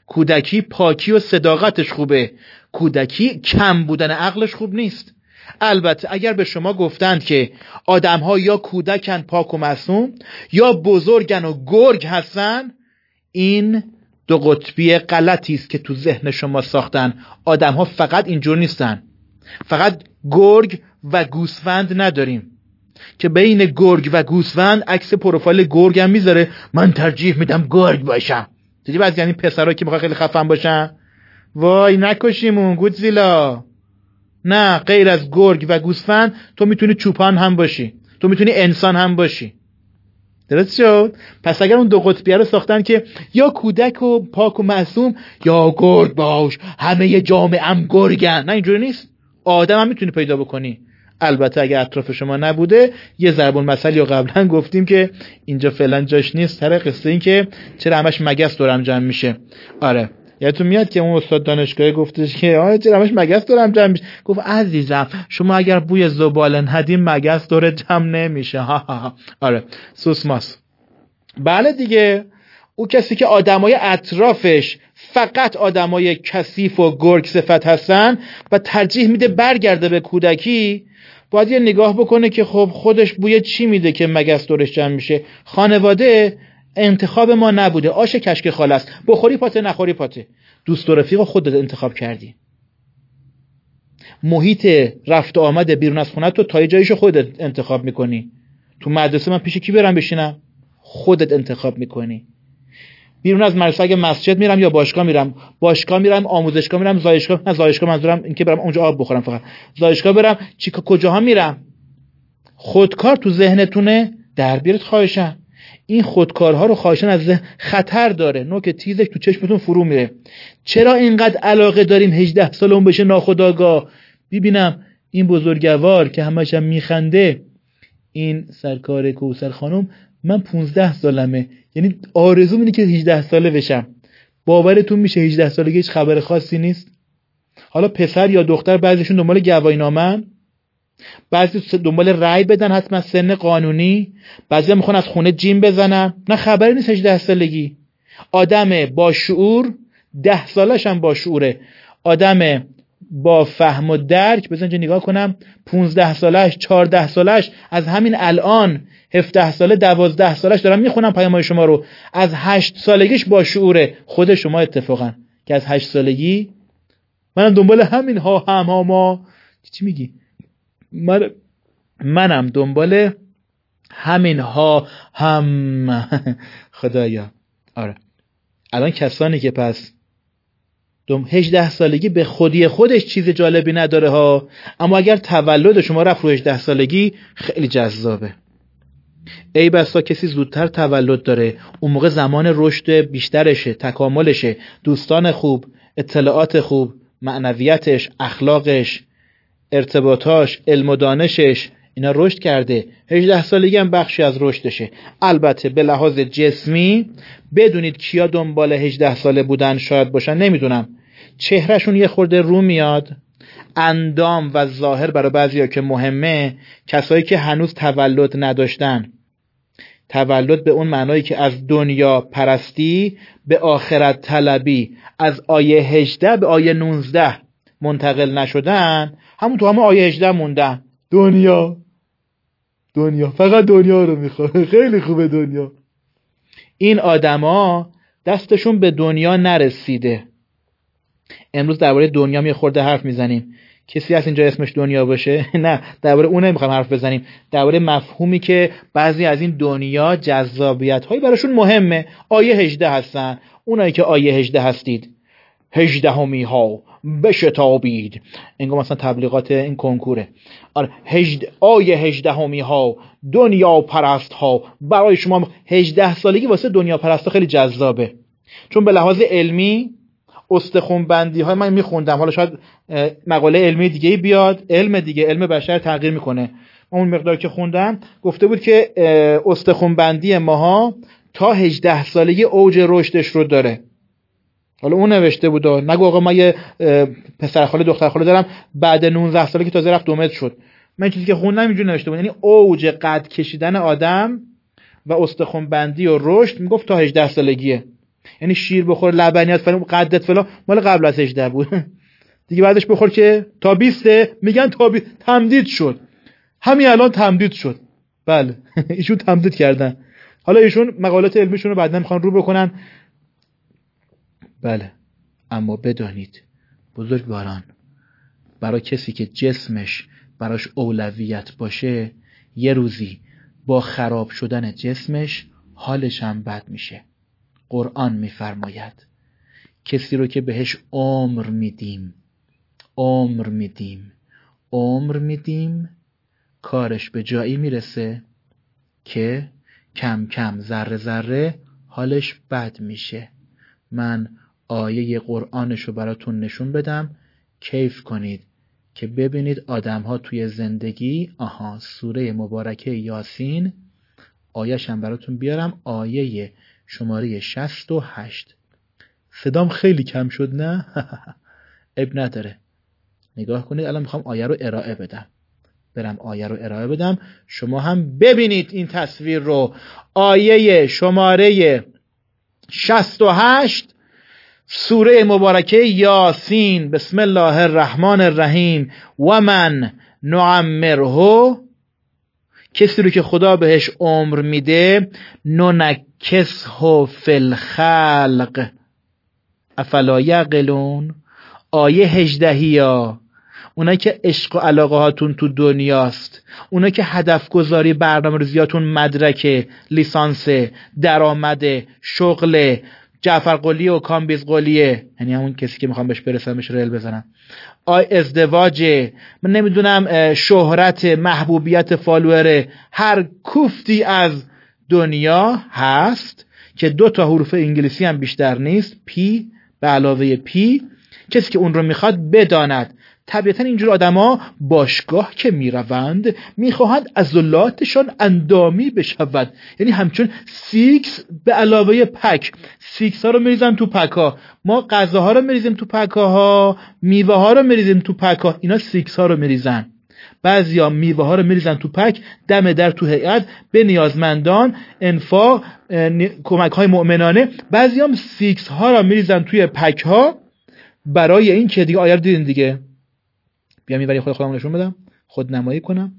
کودکی پاکی و صداقتش خوبه، کودکی کم بودن عقلش خوب نیست. البته اگر به شما گفتند که آدم‌ها یا کودکن پاک و معصوم یا بزرگن و گرگ هستن، این دو قطبی غلطی است که تو ذهن شما ساختن. آدم‌ها فقط اینجور نیستن. فقط گرگ و گوسفند نداریم که بین گرگ و گوسفند عکس پروفایل گرگ هم میذاره من ترجیح میدم گرگ باشم. دیدی بعضی یعنی پسرایی که میخوان خیلی خفن باشن، وای نکشیمون گودزیلا. نه، غیر از گرگ و گوسفند تو میتونی چوپان هم باشی، تو میتونی انسان هم باشی. درست شد؟ پس اگر اون دو قطبیه رو ساختن که یا کودک و پاک و معصوم یا گرگ باش همه جامعه هم گرگن، نه اینجوری نیست. آدم هم میتونی پیدا بکنی. البته اگر اطراف شما نبوده، یه ضرب المثل یا قبلا گفتیم که اینجا فعلا جاش نیست، سر قصه این که چرا همش مگس دورم جمع میشه. آره یادتون میاد که اون استاد دانشگاهی گفتش که چرا همش مگس دورم جمع میشه؟ گفت عزیزم شما اگر بوی زباله ندیم مگس دور جمع نمیشه. آره سوسماس. بله دیگه، او کسی که آدمای اطرافش فقط آدمای کثیف و گرگ صفت هستن و ترجیح میده برگرده به کودکی، باید یه نگاه بکنه که خب خودش بوی چی میده که مگس دورش جمع میشه. خانواده انتخاب ما نبوده، آش کشک خاله است، بخوری پاته نخوری پاته. دوست و رفیق خودت انتخاب کردی. محیط رفت و آمد بیرون از خونه تو تا جایشو خودت انتخاب میکنی. تو مدرسه من پیش کی برم بشینم؟ خودت انتخاب میکنی. بیرون از مدرسه اگه مسجد میرم یا باشگاه میرم، آموزشگاه میرم، زایشگاه منظورم این که برم اونجا آب بخورم، فقط زایشگاه برم، کجاها میرم؟ خودکار تو ذهنتونه در بیارید خواهشن. این خودکارها رو خواهشن از ذهن خطر داره، نوک تیزش تو چشمتون فرو میره. چرا اینقدر علاقه داریم 18 سالمون بشه ناخودآگاه؟ ببینم این بزرگوار که همش هم میخنده، این سرکار کوثر خانم، من 15 سالمه، یعنی آرزوم اینه که 18 ساله بشم. باورتون میشه 18 سالگی هیچ خبر خاصی نیست؟ حالا پسر یا دختر بعضیشون دنبال گواهینامه‌ن، بعضی دنبال رأی بدن حتما سن قانونی، بعضی میخوان از خونه جیم بزنن، نه خبری نیست 18 سالگی. آدم با شعور 10 سالش هم با شعوره. آدم با فهم و درک بزن نگاه کنم 15 سالش 14 سالش از همین الان 17 ساله 12 سالش دارم میخونم پیام‌های شما رو، از 8 سالگیش با شعوره. خود شما اتفاقا که از 8 سالگی منم دنبال همین ما چی میگی؟ منم دنبال همین خدایا. آره الان کسانی که پس 18 سالگی به خودی خودش چیز جالبی نداره ها، اما اگر تولد شما رفت رو 18 سالگی خیلی جذابه. ای بسا کسی زودتر تولد داره، اون موقع زمان رشد بیشترشه، تکاملشه، دوستان خوب، اطلاعات خوب، معنویتش، اخلاقش، ارتباطاش، علم و دانشش اینا رشد کرده. 18 سالگی هم بخشی از رشدشه. البته به لحاظ جسمی بدونید کیا دنبال 18 ساله بودن شاید باشن، نمیدونم، چهرهشون یه خورده رو میاد. اندام و ظاهر برای بعضیا که مهمه، کسایی که هنوز تولد نداشتن، تولد به اون معنایی که از دنیا پرستی به آخرت طلبی از آیه 18 به آیه 19 منتقل نشدن، همون تو همون آیه 18 موندن. دنیا فقط دنیا رو میخواد. خیلی خوبه دنیا. این آدما دستشون به دنیا نرسیده. امروز درباره دنیا یه خورده حرف میزنیم. کسی هست اینجا اسمش دنیا باشه؟ نه، درباره اون نمیخوام حرف بزنیم. درباره مفهومی که بعضی از این دنیا جذابیت‌هایی براشون مهمه. آیه 18 هستن. اونایی که آیه 18 هستید، 18 ها بشتابید. انگار مثلا تبلیغات این کنکوره. آره آیه 18 ها دنیا پرست ها برای شما. 18 سالگی واسه دنیا پرست ها خیلی جذابه، چون به لحاظ علمی استخوان بندی های من میخوندم، حالا شاید مقاله علمی دیگه بیاد، علم بشر تغییر میکنه. اون مقدار که خوندم گفته بود که استخوان بندی ماها تا 18 سالگی اوج رشدش رو داره. حالا اون نوشته بود، نگو آقا من یه پسر خاله دختر خاله دارم بعد 19 سالگی تازه رفت 2 متر شد. من چیزی که خوندم اینجوری نوشته بود، یعنی اوج قد کشیدن آدم و استخوان بندی و رشد میگفت تا 18 سالگیه. یعنی شیر بخور، لبنیات فلان، قدت فلان، مال قبل از 18 بود. دیگه بعدش بخور که تا 20 میگن تا تمدید شد. همین الان تمدید شد. بله ایشون تمدید کردن. حالا ایشون مقالات علمیشون رو بعداً میخوان رو بکنن. بله اما بدانید بزرگواران، برای کسی که جسمش براش اولویت باشه، یه روزی با خراب شدن جسمش حالش هم بد میشه. قرآن میفرماید کسی رو که بهش عمر میدیم کارش به جایی میرسه که کم کم ذره ذره حالش بد میشه. من آیه قرآنش رو براتون نشون بدم، کیف کنید که ببینید آدم ها توی زندگی. سوره مبارکه یاسین، آیه‌ش هم براتون بیارم، آیه شماره 68. صدام خیلی کم شد نه؟ اب نداره، نگاه کنید. الان میخوام آیه رو ارائه بدم، شما هم ببینید این تصویر رو. آیه شماره 68 سوره مبارکه یاسین. بسم الله الرحمن الرحیم. و من نعمره، کسی رو که خدا بهش عمر میده، ننکسه فی الخلق افلا یعقلون. آیه 18. اونایی که عشق و علاقه هاتون تو دنیاست، اونایی که هدف گذاری برنامه‌ریزیاتون مدرک، لیسانس، درآمد، شغل، جعفر قلی و کامبیز قلیه، یعنی همون کسی که میخوام بهش برسم، بهش ریل بزنم، ازدواج، من نمیدونم شهرت، محبوبیت، فالوور، هر کوفتی از دنیا هست که 2 حروف انگلیسی هم بیشتر نیست، پی به علاوه پی. کسی که اون رو میخواد بداند طبیعتا اینجور آدما باشگاه که میروند میخواهند عضلاتشان اندامی بشود، یعنی همچون سیکس به علاوه پک. سیکس ها رو میریزن تو پک ها، ما غذاها رو میریزیم تو پک ها، میوه ها رو میریزیم تو پک ها، اینا سیکس ها رو میریزن. بعضیا میوه ها رو میریزن تو پک، دم در تو هیئت، به نیازمندان، انفاق، کمک های مؤمنانه. بعضیا هم سیکس ها رو میریزن توی پک ها برای این که دیگه آیه رو دیدین دیگه. بیام اینوری خودم نشون بدم، خود نمایی کنم.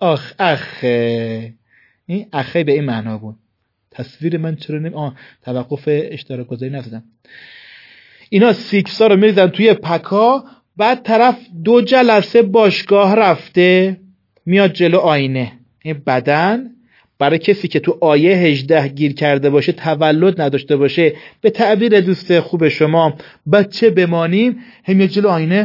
این اخه به این معنا بود. تصویر من چرا توقف اشتراک گذاری نزدم. اینا سیکسا رو میریزن توی پکا، بعد طرف 2 جلسه باشگاه رفته، میاد جلو آینه. این بدن برای کسی که تو آیه 18 گیر کرده باشه، تولد نداشته باشه، به تعبیر دوست خوب شما بچه بمانیم، میاد جلو آینه،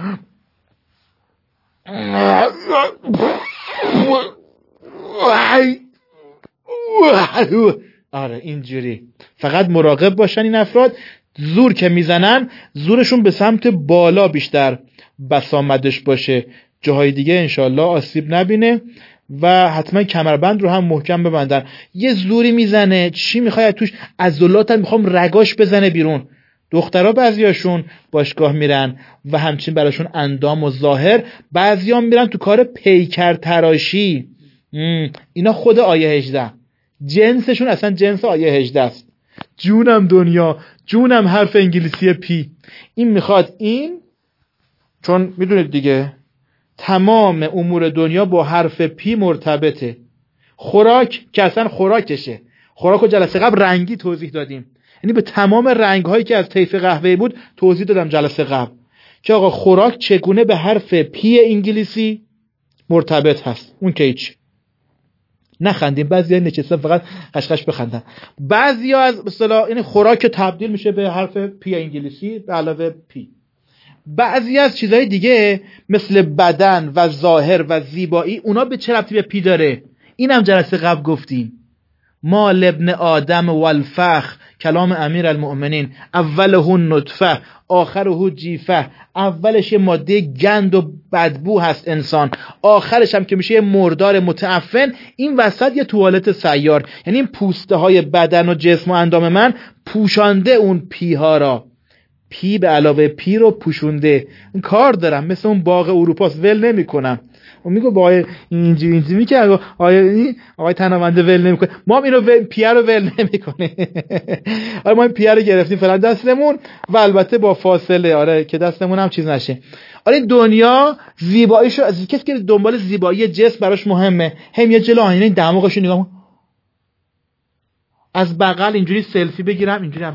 آره اینجوری. فقط مراقب باشن این افراد، زور که میزنن زورشون به سمت بالا بیشتر بسامدش باشه، جاهای دیگه انشالله آسیب نبینه. و حتما کمربند رو هم محکم ببندن. یه زوری میزنه، چی میخواد توش؟ عضلاتم میخوام رگاش بزنه بیرون. دخترها بعضیاشون باشگاه میرن و همچنین براشون اندام و ظاهر. بعضیا میرن تو کار پیکر تراشی. اینا خود آیه 18 جنسشون اصلا جنس آیه 18 است. جونم دنیا، جونم حرف انگلیسی پی. این میخواد این، چون میدونید دیگه تمام امور دنیا با حرف پی مرتبطه. خوراک که اصلا خوراکشه. خوراکو جلسه قبل رنگی توضیح دادیم، یعنی به تمام رنگ هایی که از طیف قهوه بود توضیح دادم جلسه قبل که آقا خوراک چگونه به حرف پی انگلیسی مرتبط هست. اون که هیچ نخندیم، بعضیا نشستن فقط قشقش بخندن. بعضیا از اصطلاح این خوراک تبدیل میشه به حرف پی انگلیسی به علاوه پی. بعضی از چیزهای دیگه مثل بدن و ظاهر و زیبایی، اونا به چه ربطی به پی داره؟ اینم جلسه قبل گفتیم. ما لابن آدم والفخ، کلام امیر المؤمنین، اوله نطفه آخره جیفه. اولش یه ماده گند و بدبو هست انسان، آخرش هم که میشه یه مردار متعفن، این وسط یه توالت سیار. یعنی این پوسته های بدن و جسم و اندام من پوشانده اون پی ها را. پی به علاوه پی رو پوشونده. کار دارم، مثل اون باغ اروپاست، ول نمی‌کنم. اون میگه با اینجوری میگه آقای تنابنده ول نمی‌کنه، ما هم اینو پیه رو ول نمی‌کنه. آره ما این پیه رو گرفتیم فلان دستمون و البته با فاصله، آره که دستمون هم چیز نشه. آره دنیا زیباییشو از کسی که دنبال زیبایی جسم براش مهمه، هم یه جلو آینه دماغشو نگاه، از بغل اینجوری سلفی بگیرم، اینجوری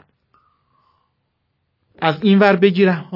از این ور بگیرم،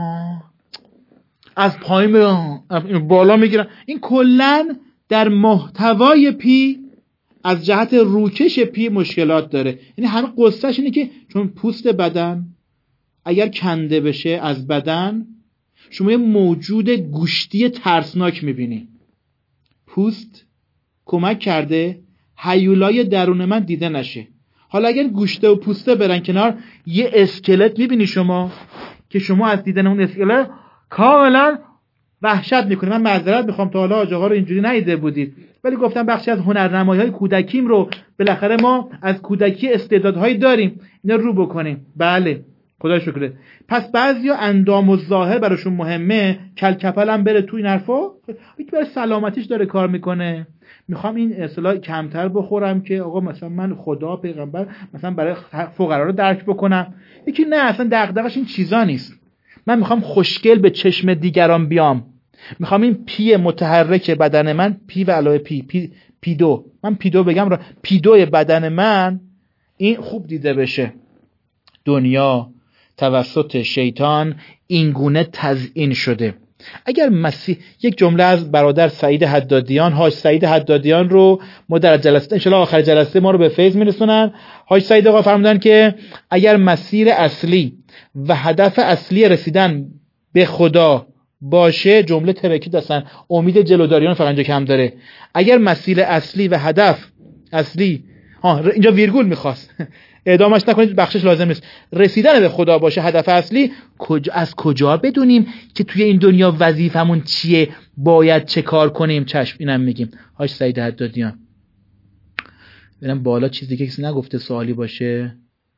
از پایین بالا میگیرم. این کلن در محتوای پی از جهت روکش پی مشکلات داره. یعنی همه قصهش اینه که چون پوست بدن اگر کنده بشه از بدن، شما یه موجود گوشتی ترسناک میبینی. پوست کمک کرده هیولای درون من دیده نشه. حالا اگر گوشته و پوسته برن کنار، یه اسکلت میبینی شما که شما از دیدن اون اسکلت کاملا وحشت میکنی. من معذرت میخوام تا حالا آقا رو اینجوری ندیده بودید، ولی گفتم بخشی از هنرنمایی‌های کودکیم رو بالاخره ما از کودکی استعدادهایی داریم، اینا رو بکنیم. بله خدا شکر. پس بعضیا اندام و ظاهر براشون مهمه، کلکپل هم بره تو این حرفا، یک برای سلامتیش داره کار میکنه. میخوام این اصطلاح کمتر بخورم که آقا مثلا من خدا پیغمبر مثلا برای فقرا رو درک بکنم. یکی نه، اصلا دغدغش این چیزا نیست. من میخوام خوشگل به چشم دیگران بیام. میخوام این پی متحرک بدن من، پی و علاوه پی دو، من پی دو بگم را، پی دوی بدن من این خوب دیده بشه. دنیا توسط شیطان اینگونه تزیین شده. اگر مسیح، یک جمله از برادر سعید حدادیان، حاج سعید حدادیان رو ما در جلسه ان شاءالله آخر جلسه ما رو به فیض میرسونن. حاج سعید آقا فرمودن که اگر مسیر اصلی و هدف اصلی رسیدن به خدا باشه، جمله ترکی دستن، امید جلوداریان فقط اینجا کم داره. اگر مسیر اصلی و هدف اصلی، اینجا ویرگول میخواست ادامش نکنید، بخشش لازم نیست، رسیدن به خدا باشه هدف اصلی، از کجا بدونیم که توی این دنیا وظیفمون چیه، باید چه کار کنیم؟ چشم اینم میگیم. حاج سعید حدادیان. ببینم بالا چیز دیگه کسی نگفته سوالی باشه.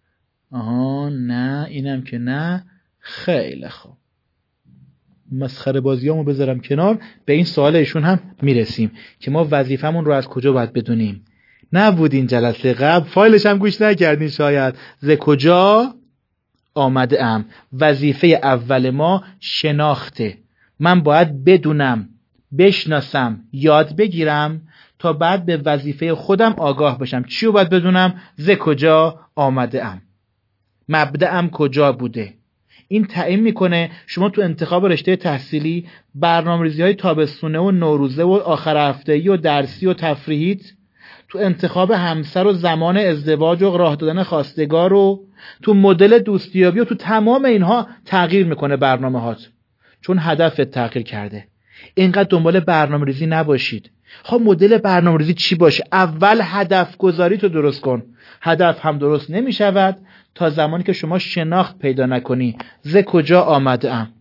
نه اینم که نه. خیلی خوب، مسخره بازیامو بذارم کنار، به این سوال ایشون هم میرسیم که ما وظیفمون رو از کجا باید بدونیم. نبودین جلسه قبل، فایلش هم گوش نکردین شاید. ز کجا آمده ام. وظیفه اول ما شناخته. من باید بدونم، بشناسم، یاد بگیرم تا بعد به وظیفه خودم آگاه بشم. چی رو باید بدونم؟ ز کجا آمده ام، مبدأم کجا بوده. این تعیین میکنه شما تو انتخاب رشته تحصیلی، برنامه‌ریزی‌های تابستونه و نوروزه و آخر هفته‌ای و درسی و تفریحیت، تو انتخاب همسر و زمان ازدواج و راه دادن خواستگار و تو مدل دوستیابی و تو تمام اینها تغییر میکنه برنامه‌هات، چون هدفت تغییر کرده. اینقدر دنبال برنامه‌ریزی نباشید. خب مدل برنامه‌ریزی چی باشه؟ اول هدف گذاری تو درست کن. هدف هم درست نمیشود تا زمانی که شما شناخت پیدا نکنی. ز کجا آمده ام.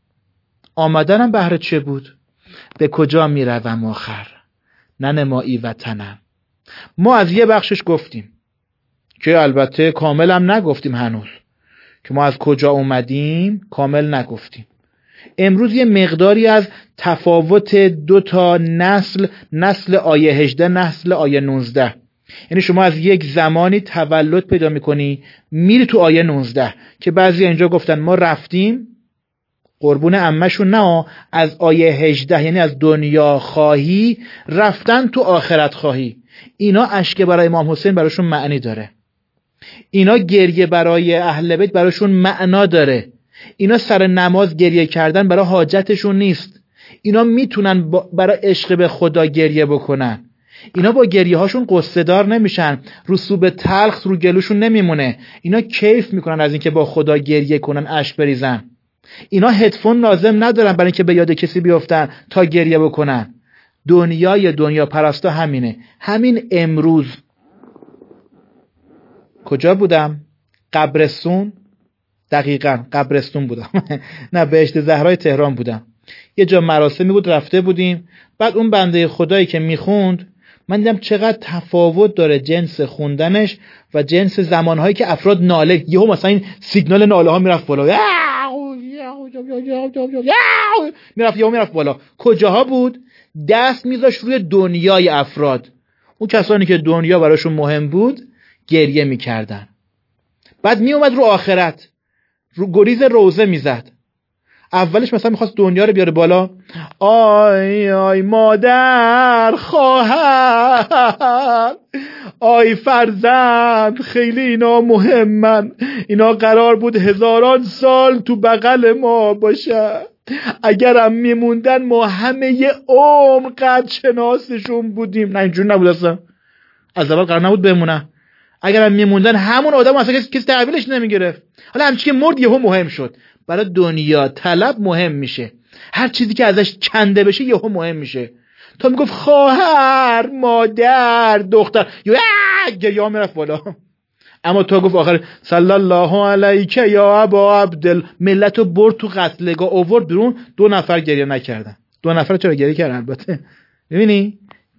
آمدنم بهر چه بود؟ به کجا میروم آخر؟ ننمایی وطنم. ما از یه بخشش گفتیم که البته کامل هم نگفتیم هنوز، که ما از کجا اومدیم کامل نگفتیم. امروز یه مقداری از تفاوت دو تا نسل آیه 18 نسل آیه 19، یعنی شما از یک زمانی تولد پیدا میکنی میری تو آیه 19 که بعضی اینجا گفتن ما رفتیم قربون عمه‌شون، نه، از آیه 18 یعنی از دنیا خواهی رفتن تو آخرت خواهی. اینا اشک برای امام حسین براشون معنی داره، اینا گریه برای اهل بیت براشون معنا داره، اینا سر نماز گریه کردن برای حاجتشون نیست، اینا میتونن برای عشق به خدا گریه بکنن. اینا با گریه هاشون قصه دار نمیشن، رسوب تلخ رو گلوشون نمیمونه. اینا کیف میکنن از اینکه با خدا گریه کنن، اشک بریزن. اینا هدفون لازم ندارن برای اینکه به یاد کسی بیفتن تا گریه بکنن. دنیا پرستا همینه. همین امروز کجا بودم؟ قبرستون. دقیقاً قبرستون بودم. نه، بهشت زهرای تهران بودم. یه جا مراسمی بود رفته بودیم. بعد اون بنده خدایی که میخوند من دیدم چقدر تفاوت داره جنس خوندنش و جنس زمانهایی که افراد ناله، یهو مثلا این سیگنال ناله ها میرفت بالا، میرفت بالا. کجاها بود؟ دست میذاش روی دنیای افراد. اون کسانی که دنیا براشون مهم بود گریه میکردن. بعد میومد رو آخرت، رو گریز روزه میزد. اولش مثلا میخواست دنیا رو بیاره بالا، آی آی مادر، خواهر، آی فرزند، خیلی اینا مهمن، اینا قرار بود 1000 سال تو بغل ما باشه، اگرم میموندن ما همه ی عمر قد شناسشون بودیم. نه اینجور نبود اصلا، از اول قرار نبود بمونن. اگرم میموندن همون آدم اصلا کسی تحویلش نمیگرفت. حالا همچی که مرد یهو مهم شد. برای دنیا طلب مهم میشه، هر چیزی که ازش کنده بشه یهو مهم میشه. تا میگفت خواهر، مادر، دختر، یا میرفت بالا. اما تا گفت آخر صلی الله علیک یا ابا عبدال، ملتو برد تو قتلگاه، آورد بیرون. 2 نفر گریه نکردن. 2 نفر چرا گریه کردن؟ البته ببینی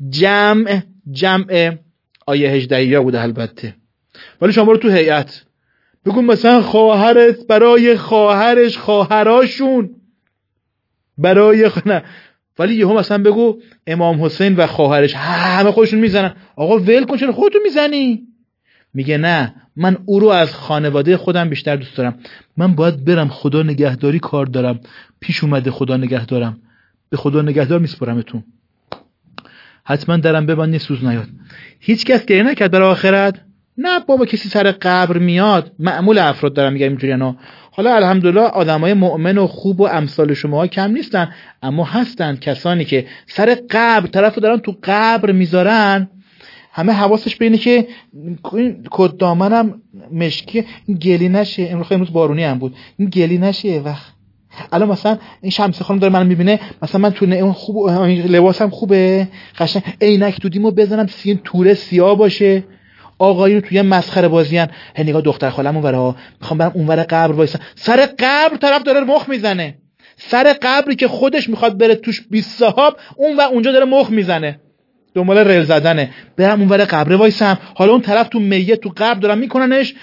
جمع آیه 18 بود البته. ولی شما برو تو هیئت بگو مثلا خواهرت برای خواهرش، خواهراشون برای نه. ولی یهو مثلا بگو امام حسین و خواهرش همه خودشون میزنن. آقا ول کن، چرا خودتو میزنی؟ میگه نه، من او رو از خانواده خودم بیشتر دوست دارم. من باید برم، خدا نگهداری کار دارم، پیش اومده خدا نگهدارم، به خدا نگهدار میسپرمتون، حتما درم ببندی سوز نیاد. هیچ کس گریه نکرد برای آخرت؟ نه بابا، کسی سر قبر میاد، معمول افراد دارم میگم اینجوری نه. حالا الحمدلله آدمای مؤمن و خوب و امثال شماها کم نیستن، اما هستن کسانی که سر قبر طرفو دارن تو قبر میذارن، همه حواسش به اینه که این کت دامنم مشکی، این گلی نشه. امروز بارونی هم بود، این گلی نشه. وقت الان مثلا این شمس خانم داره منو میبینه، مثلا من تو اون خوب لباسم خوبه، قشنگ عینک تو دیمو بزنم، توره سیاه باشه، آقایون توی مسخره بازیان، هی نگاه دختر خاله‌مون ورا، میخوام برم اونور قبر وایسم. سر قبر طرف داره مخ میزنه، سر قبری که خودش میخواد بره توش 20 صحاب، اون و اونجا داره مخ میزنه، دنبال ریل زدنه. برم اونور قبر وایسم، حالا اون طرف تو میت تو قبر دارن میکننش،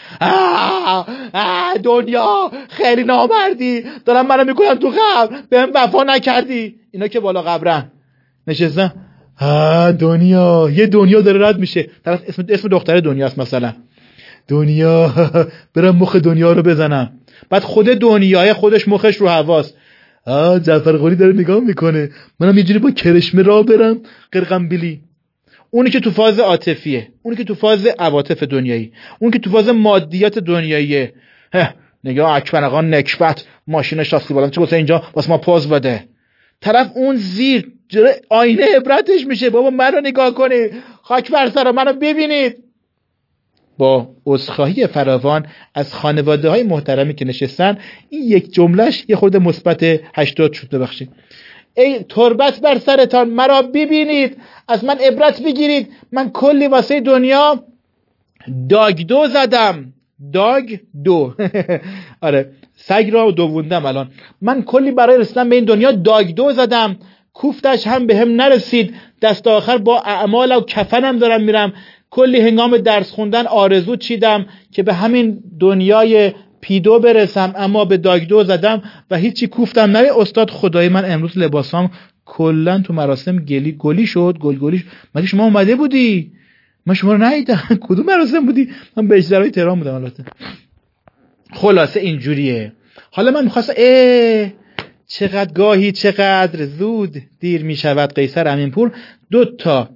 دنیا خیلی نامردی، دارن منو میکنن تو قبر، بهم وفا نکردی. اینا که بالا قبرن نشستن، دنیا، یه دنیا داره رد میشه، طرف اسم دختر دنیاست مثلا، دنیا، برم مخ دنیا رو بزنم. بعد خود دنیای خودش مخش رو حواس، جعفر قلی داره نگاه میکنه، منم یه جوری با کرشمه راه برم قرقنبیلی. اونی که تو فاز عاطفیه، اونی که تو فاز عواطف دنیایی، اونی که تو فاز مادیات دنیاییه، نگاه اکبر آقا نکبت، ماشین شاسی بالا چه واسه اینجا واسه ما پوز بده. طرف اون زیر آینه عبرتش میشه، بابا منو نگاه کنید، خاک بر سر منو ببینید. با عذرخواهی فراوان از خانواده های محترمی که نشستن، این یک جملهش یه خورده مثبت 80 شد، ببخشید. ای تربت بر سرتان، مرا ببینید، از من عبرت بگیرید. من کلی واسه دنیا داگ دو زدم، داگ دو آره سگ را دووندم. الان من کلی برای رسیدن به این دنیا داگ دو زدم، کوفتش هم به هم نرسید، دست آخر با اعمال و کفنم دارم میرم. کلی هنگام درس خوندن آرزو چیدم که به همین دنیای پیدو برسم، اما به داگدو زدم و هیچی کوفتم نره. استاد خدای من امروز لباسام کلن تو مراسم گلی شد، گلگلی. مگه شما اومده بودی؟ من شما رو ندیدم. کدوم مراسم بودی؟ من به اجرای تهران بودم البته. خلاصه اینجوریه. حالا من می‌خواستم چقدر گاهی چقدر زود دیر میشود قیصر امینپور 2 تا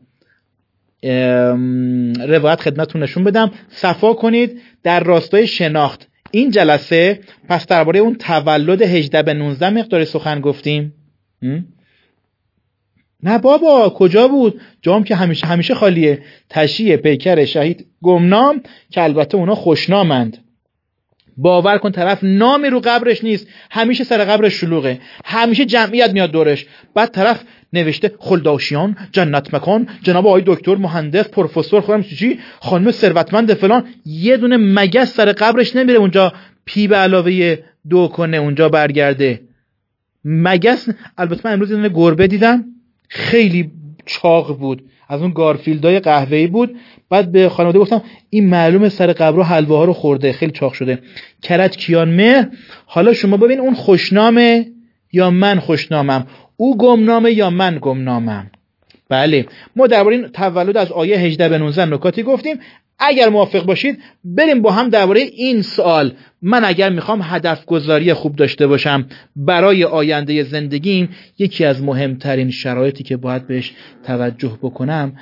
روایت خدمتتون نشون بدم، صفا کنید در راستای شناخت. این جلسه پس درباره اون تولد 18 به 19 مقدار سخن گفتیم. نه بابا کجا بود؟ جام که همیشه خالیه. تشییع پیکر شهید گمنام که البته اونا خوشنامند. باور کن طرف نامی رو قبرش نیست، همیشه سر قبرش شلوغه، همیشه جمعیت میاد دورش. بعد طرف نوشته خلداشیان جنت مکان، جناب آقای دکتر مهندس پروفسور خودم چی خانم ثروتمند فلان. یه دونه مگس سر قبرش نمیره اونجا پی به علاوه 2 کنه اونجا برگرده. مگس. البته من امروز یه دونه گربه دیدم خیلی چاق بود، از اون گارفیلدای قهوه‌ای بود. بعد به خانواده گفتم این معلومه سر قبر و حلواها رو خورده، خیلی چاق شده. کرد کیان مهر، حالا شما ببین اون خوشنامه یا من خوشنامم، او گمنامه یا من گمنامم. بله ما درباره این تولد از آیه 18 به 19 نکاتی گفتیم. اگر موافق باشید بریم با هم درباره این سوال، من اگر میخوام هدف گذاری خوب داشته باشم برای آینده زندگیم، یکی از مهمترین شرایطی که باید بهش توجه بکنم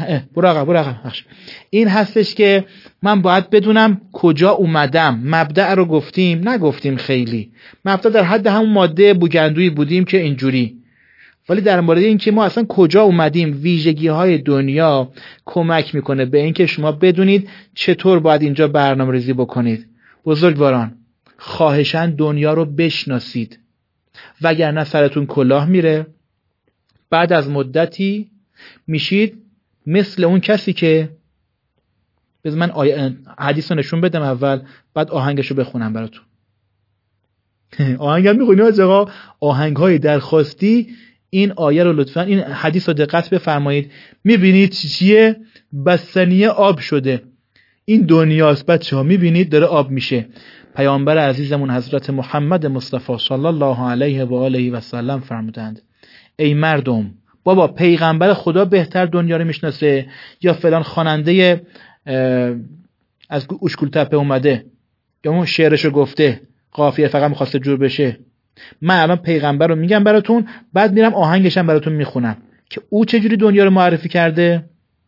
این هستش که من باید بدونم کجا اومدم. مبدأ رو گفتیم نگفتیم خیلی، مبدأ در حد همون ماده بوگندویی بودیم که اینجوری، ولی در مورد این که ما اصلا کجا اومدیم، ویژگی های دنیا کمک میکنه به این که شما بدونید چطور باید اینجا برنامه ریزی بکنید. بزرگواران خواهشاً دنیا رو بشناسید، وگرنه سرتون کلاه میره. بعد از مدتی میشید مثل اون کسی که بذار من حدیث رو نشون بدم اول، بعد آهنگش رو بخونم براتون. آهنگ هم میخونی آقا؟ آهنگ های درخواستی. این آیه رو لطفاً این حدیث رو دقت بفرمایید. میبینید چیه؟ بستنی آب شده. این دنیاست بچه‌ها، میبینید داره آب میشه. پیامبر عزیزمون حضرت محمد مصطفی صلی الله علیه و آله و سلم فرمودند ای مردم، بابا پیغمبر خدا بهتر دنیا رو میشناسه یا فلان خواننده از اشکول تپه اومده یا اون شعرشو گفته قافیه فقط می‌خواسته جور بشه؟ من الان پیغمبر رو میگم براتون، بعد میرم آهنگشم براتون میخونم که او چجوری دنیا رو معرفی کرده.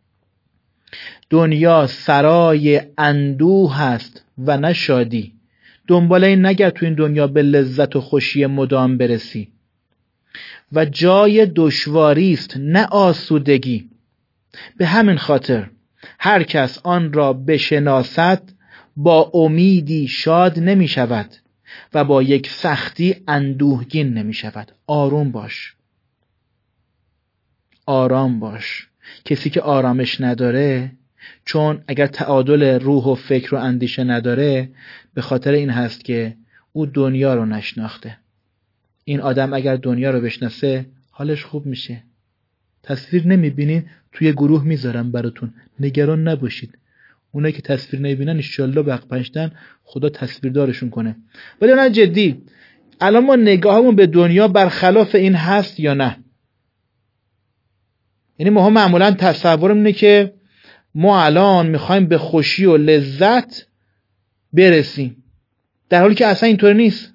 دنیا سرای اندوه هست و نه شادی. دنبال این نگرد تو این دنیا به لذت و خوشی مدام برسی. و جای دشواری است نه آسودگی. به همین خاطر هر کس آن را بشناسد با امیدی شاد نمی شود و با یک سختی اندوهگین نمی شود. آروم باش، آرام باش. کسی که آرامش نداره، چون اگر تعادل روح و فکر و اندیشه نداره، به خاطر این هست که او دنیا رو نشناخته. این آدم اگر دنیا رو بشناسه حالش خوب میشه. تصویر نمیبینین؟ توی گروه میذارم براتون، نگران نباشید. اونایی که تصویر نمیبینن انشالله بق پنجتن خدا تصویردارشون کنه. ولی نه جدی، الان ما نگاهمون به دنیا برخلاف این هست یا نه؟ یعنی ما معمولا تصورم اینه که ما الان میخوایم به خوشی و لذت برسیم، در حالی که اصلا اینطور نیست.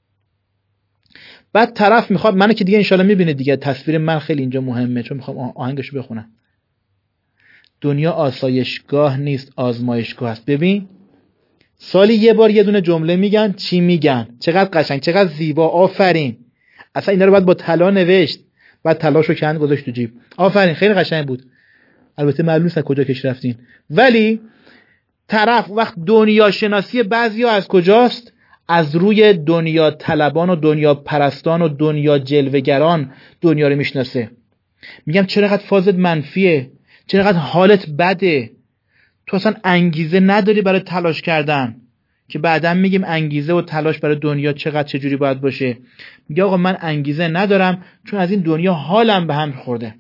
بعد طرف میخواد، منو که دیگه انشالله میبینه دیگه، تصویر من خیلی اینجا مهمه چون میخوام آهنگشو بخونم. دنیا آسایشگاه نیست، آزمایشگاه است. ببین سالی یه بار یه دونه جمله میگن، چی میگن؟ چقدر قشنگ، چقدر زیبا، آفرین. اصلا اینا رو باید با طلا نوشت، بعد طلاشو کند گذاشت تو جیب. آفرین، خیلی قشنگ بود. البته معلوم نیست کجا کش رفتین. ولی طرف وقت دنیا شناسی بعضیا از کجاست؟ از روی دنیا طلبان و دنیا پرستان و دنیا جلوگران دنیا رو میشناسه. میگم چقدر فازت منفیه، چقدر حالت بده، تو اصلا انگیزه نداری برای تلاش کردن، که بعداً میگیم انگیزه و تلاش برای دنیا چقدر چجوری باید باشه. میگه آقا من انگیزه ندارم چون از این دنیا حالم به هم خورده.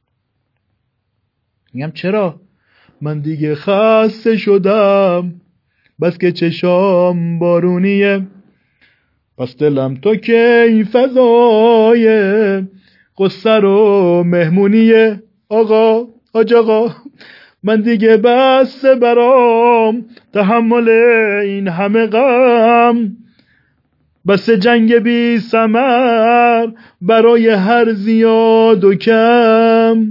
میگم چرا؟ من دیگه خسته شدم، بس که چشام بارونیه، بس دلم تو که این فضای قصه رو مهمونیه. آقا من دیگه بس برام تحمل این همه غم، بس جنگ بی ثمر برای هر زیاد و کم.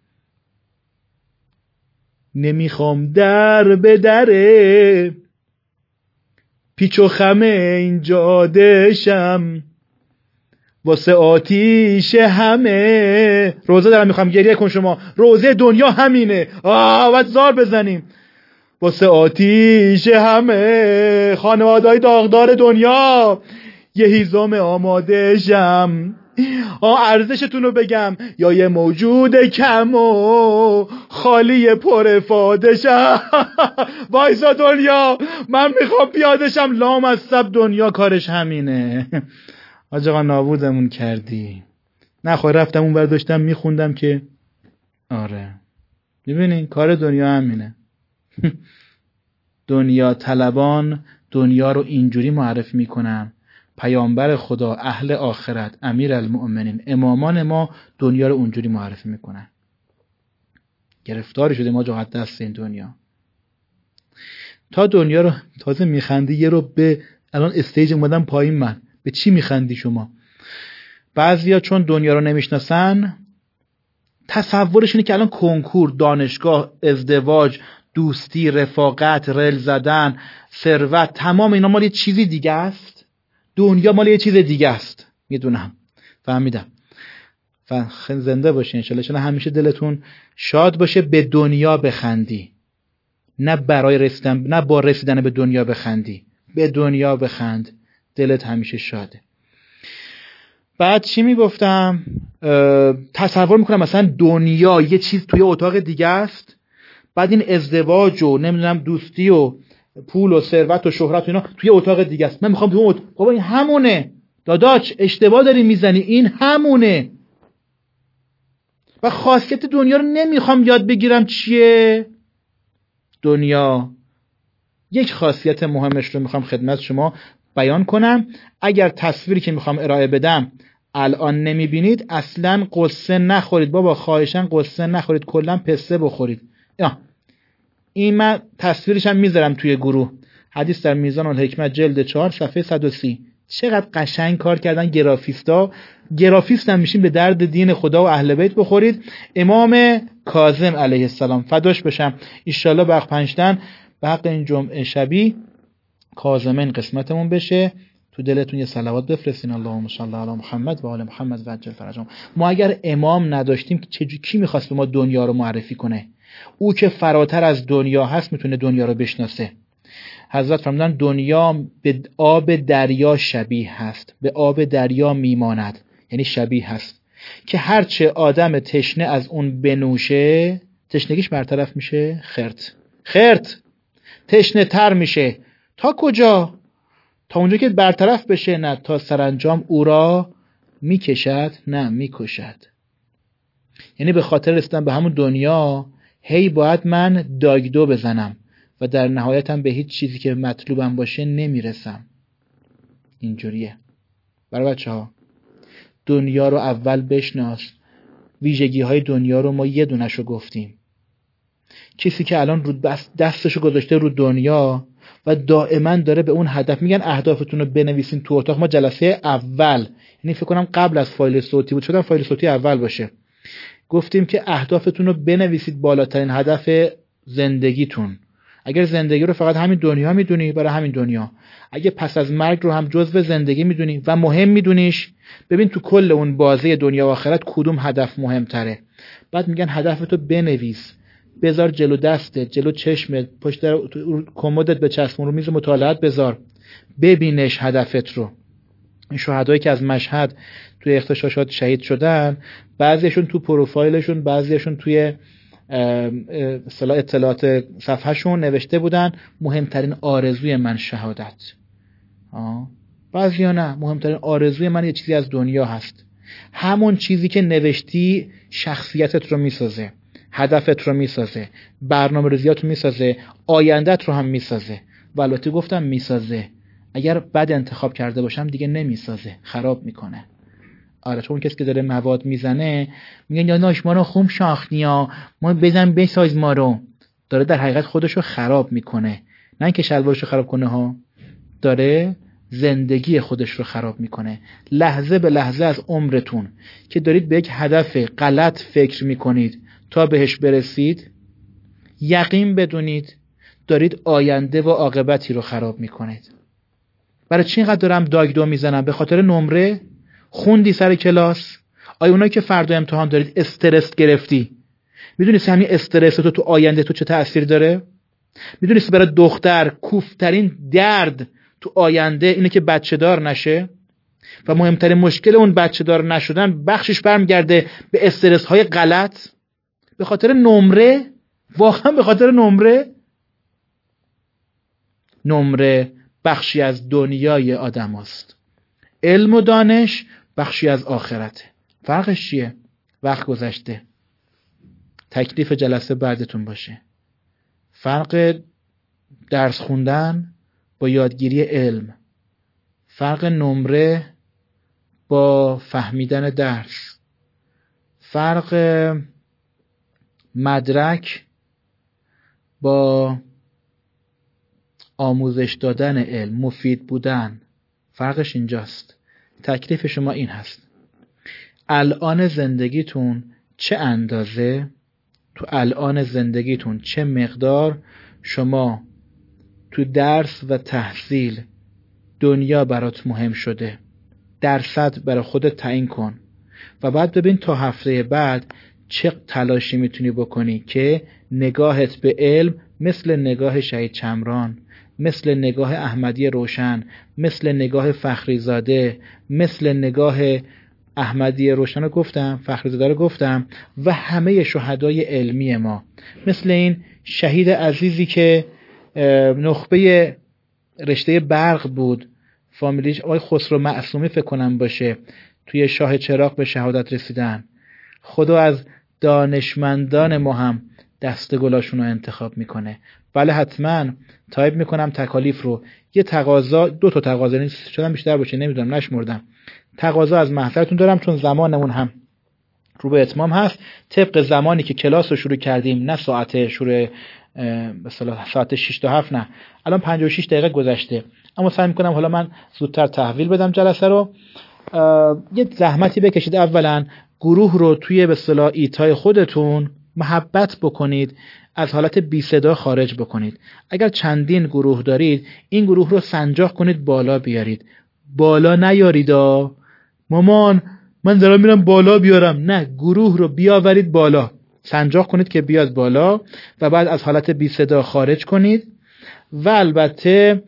نمیخوام در به دره پیچ و خم این جادشم، واسه آتیش همه روزه دارم میخوام گریه کن شما، روزه دنیا همینه، باید زار بزنیم. واسه آتیش همه خانواده‌های داغدار دنیا یه هیزم آماده شم. ارزشتون رو بگم یا یه موجود کم و خالی پر افاده شم. وایسا دنیا، من میخوام پیاده شم. لام از سب دنیا کارش همینه. آقا نابودمون کردی. نخواه رفتم اون برداشتم میخوندم که آره میبینین کار دنیا همینه. دنیا طلبان دنیا رو اینجوری معرفی میکنن. پیامبر خدا، اهل آخرت، امیر المؤمنین، امامان ما دنیا رو اونجوری معرفی میکنن. گرفتاری شده ما جهت دست این دنیا. تا دنیا رو تازه میخندی یه رو به الان استیج اومدن پایین. من به چی میخندی شما؟ بعضیا چون دنیا رو نمیشناسن تصورش اینه که الان کنکور، دانشگاه، ازدواج، دوستی، رفاقت، رل زدن، ثروت، تمام اینا مال یه چیزی دیگه است. دنیا مال یه چیز دیگه است. میدونم، فهمیدم. خیلی زنده باشین انشالله. چون همیشه دلتون شاد باشه، به دنیا بخندی، نه برای رسیدن، نه با رسیدن به دنیا بخندی. به دنیا بخند، دلت همیشه شاده. بعد چی میگفتم؟ تصور میکنم مثلا دنیا یه چیز توی اتاق دیگه است، بعد این ازدواج و نمیدونم دوستی و پول و ثروت و شهرت و اینا توی اتاق دیگه است. من میخوام تو بابا این همونه. داداش اشتباه داری میزنی، این همونه. و خاصیت دنیا رو نمیخوام یاد بگیرم چیه. دنیا یک خاصیت مهمش رو میخوام خدمت شما بیان کنم. اگر تصویری که میخوام ارائه بدم الان نمیبینید اصلا قصه نخورید بابا، خواهشاً قصه نخورید، کلا پسته بخورید. این من تصویرش هم میذارم توی گروه. حدیث در میزان الحکمت جلد 4 صفحه 130. چقدر قشنگ کار کردن گرافیستا. گرافیست هم میشین به درد دین خدا و اهل بیت بخورید. امام کاظم علیه السلام فداش بشم. ان به حق پنجتن به حق این جمعه شبی کاظمین قسمتمون بشه. تو دلتون یه صلوات بفرستین. اللهم صل علی محمد و آل محمد و عجل فرجهم. ما اگر امام نداشتیم کی میخواست به ما دنیا رو معرفی کنه؟ او که فراتر از دنیا هست میتونه دنیا رو بشناسه. حضرت فرمودن دنیا به آب دریا شبیه هست، به آب دریا میماند، یعنی شبیه هست که هرچه آدم تشنه از اون بنوشه تشنگیش برطرف میشه. خرت تشنه تر میشه. تا کجا؟ تا اونجا که برطرف بشه؟ نه، تا سرانجام او را میکشد، نه میکشد. یعنی به خاطر رسیدن به همون دنیا هی باید من داگدو بزنم و در نهایتم به هیچ چیزی که مطلوبم باشه نمیرسم. اینجوریه. برای بچه‌ها دنیا رو اول بشناس. ویژگی های دنیا رو ما یه دونش رو گفتیم. کسی که الان رو دستشو گذاشته رو دنیا و دائما داره به اون هدف، میگن اهدافتون رو بنویسین تو اتاق. ما جلسه اول، یعنی فکر کنم قبل از فایل صوتی بود، شدم فایل صوتی اول باشه، گفتیم که اهدافتون رو بنویسید، بالاترین هدف زندگیتون. اگر زندگی رو فقط همین دنیا میدونی، برای همین دنیا. اگه پس از مرگ رو هم جزء زندگی میدونی و مهم میدونیش، ببین تو کل اون بازی دنیا و آخرت کدوم هدف مهمتره. بعد میگن هدفتو بنویس، بذار جلو دستت، جلو چشمت، پشت کمدت بچسبون، رو میز مطالعات بذار، ببینش هدفت رو. این شهدایی که از مشهد توی اغتشاشات شهید شدن، بعضیشون تو پروفایلشون، بعضیشون توی اطلاعات صفحهشون نوشته بودن مهمترین آرزوی من شهادت. بعضیا نه، مهمترین آرزوی من یه چیزی از دنیا هست. همون چیزی که نوشتی شخصیتت رو میسازه، هدفت رو میسازه، برنامه ریزیات رو میسازه، آیندت رو هم میسازه. و البته گفتم میسازه، اگر بد انتخاب کرده باشم دیگه نمیسازه، خراب میکنه. آره، چون کسی که داره مواد میزنه میگن یا ناش ما رو خوم شاخنیا، ما بزن بساز ما رو، داره در حقیقت خودشو خراب میکنه. نه اینکه شلوارشو خراب کنه ها، داره زندگی خودش رو خراب میکنه. لحظه به لحظه از عمرتون که دارید به یک هدف غلط فکر میکنید تا بهش برسید، یقین بدونید دارید آینده و عاقبتی رو خراب میکنید. برای چی اینقدر دارم داگدو میزنم؟ به خاطر نمره؟ خوندی سر کلاس؟ آیا اونایی که فردا امتحان دارید استرس گرفتی؟ میدونی همین استرس تو آینده تو چه تأثیر داره؟ میدونی برای دختر کوفترین درد تو آینده اینه که بچه دار نشه و مهمترین مشکل اون بچه دار نشدن بخشش برمیگرده به استرس های غلط. به خاطر نمره؟ واقعا به خاطر نمره؟ نمره بخشی از دنیای آدم هست. علم و دانش بخشی از آخرته. فرقش چیه؟ وقت گذشته. تکلیف جلسه بعدتون باشه. فرق درس خوندن با یادگیری علم، فرق نمره با فهمیدن درس، فرق مدرک با آموزش دادن علم، مفید بودن، فرقش اینجاست. تکلیف شما این هست: الان زندگیتون چه اندازه، تو الان زندگیتون چه مقدار شما تو درس و تحصیل دنیا برات مهم شده، درصد برای خودت تعیین کن و بعد ببین تا هفته بعد چه تلاشی میتونی بکنی که نگاهت به علم مثل نگاه شهید چمران، مثل نگاه احمدی روشن، مثل نگاه فخریزاده، مثل نگاه احمدی روشن رو گفتم، فخریزاده رو گفتم و همه شهدای علمی ما، مثل این شهید عزیزی که نخبه رشته برق بود، فامیلیش آقای خسرو معصومی فکر کنم باشه، توی شاه چراغ به شهادت رسیدن. خدا از دانشمندان ما هم دسته گلاشون رو انتخاب میکنه. بله حتما تایپ میکنم تکالیف رو، یه تقاضا، 2 تا تقاضا نیست، شدم بیشتر باشه نمیدونم، نشمردم، تقاضا از محضرتون دارم چون زمانمون هم رو به اتمام هست. طبق زمانی که کلاس رو شروع کردیم، نه ساعت شروع مثلا ساعت 6 تا 7، نه الان 56 دقیقه گذشته، اما سعی میکنم حالا من زودتر تحویل بدم جلسه رو. یه زحمتی بکشید، اولا گروه رو توی به اصطلاح ایتای خودتون محبت بکنید، از حالت بی صدا خارج بکنید. اگر چندین گروه دارید، این گروه رو سنجاق کنید بالا بیارید. بالا نیارید مامان من دارم میرم بالا بیارم، نه، گروه رو بیاورید بالا، سنجاق کنید که بیاد بالا و بعد از حالت بی صدا خارج کنید. و البته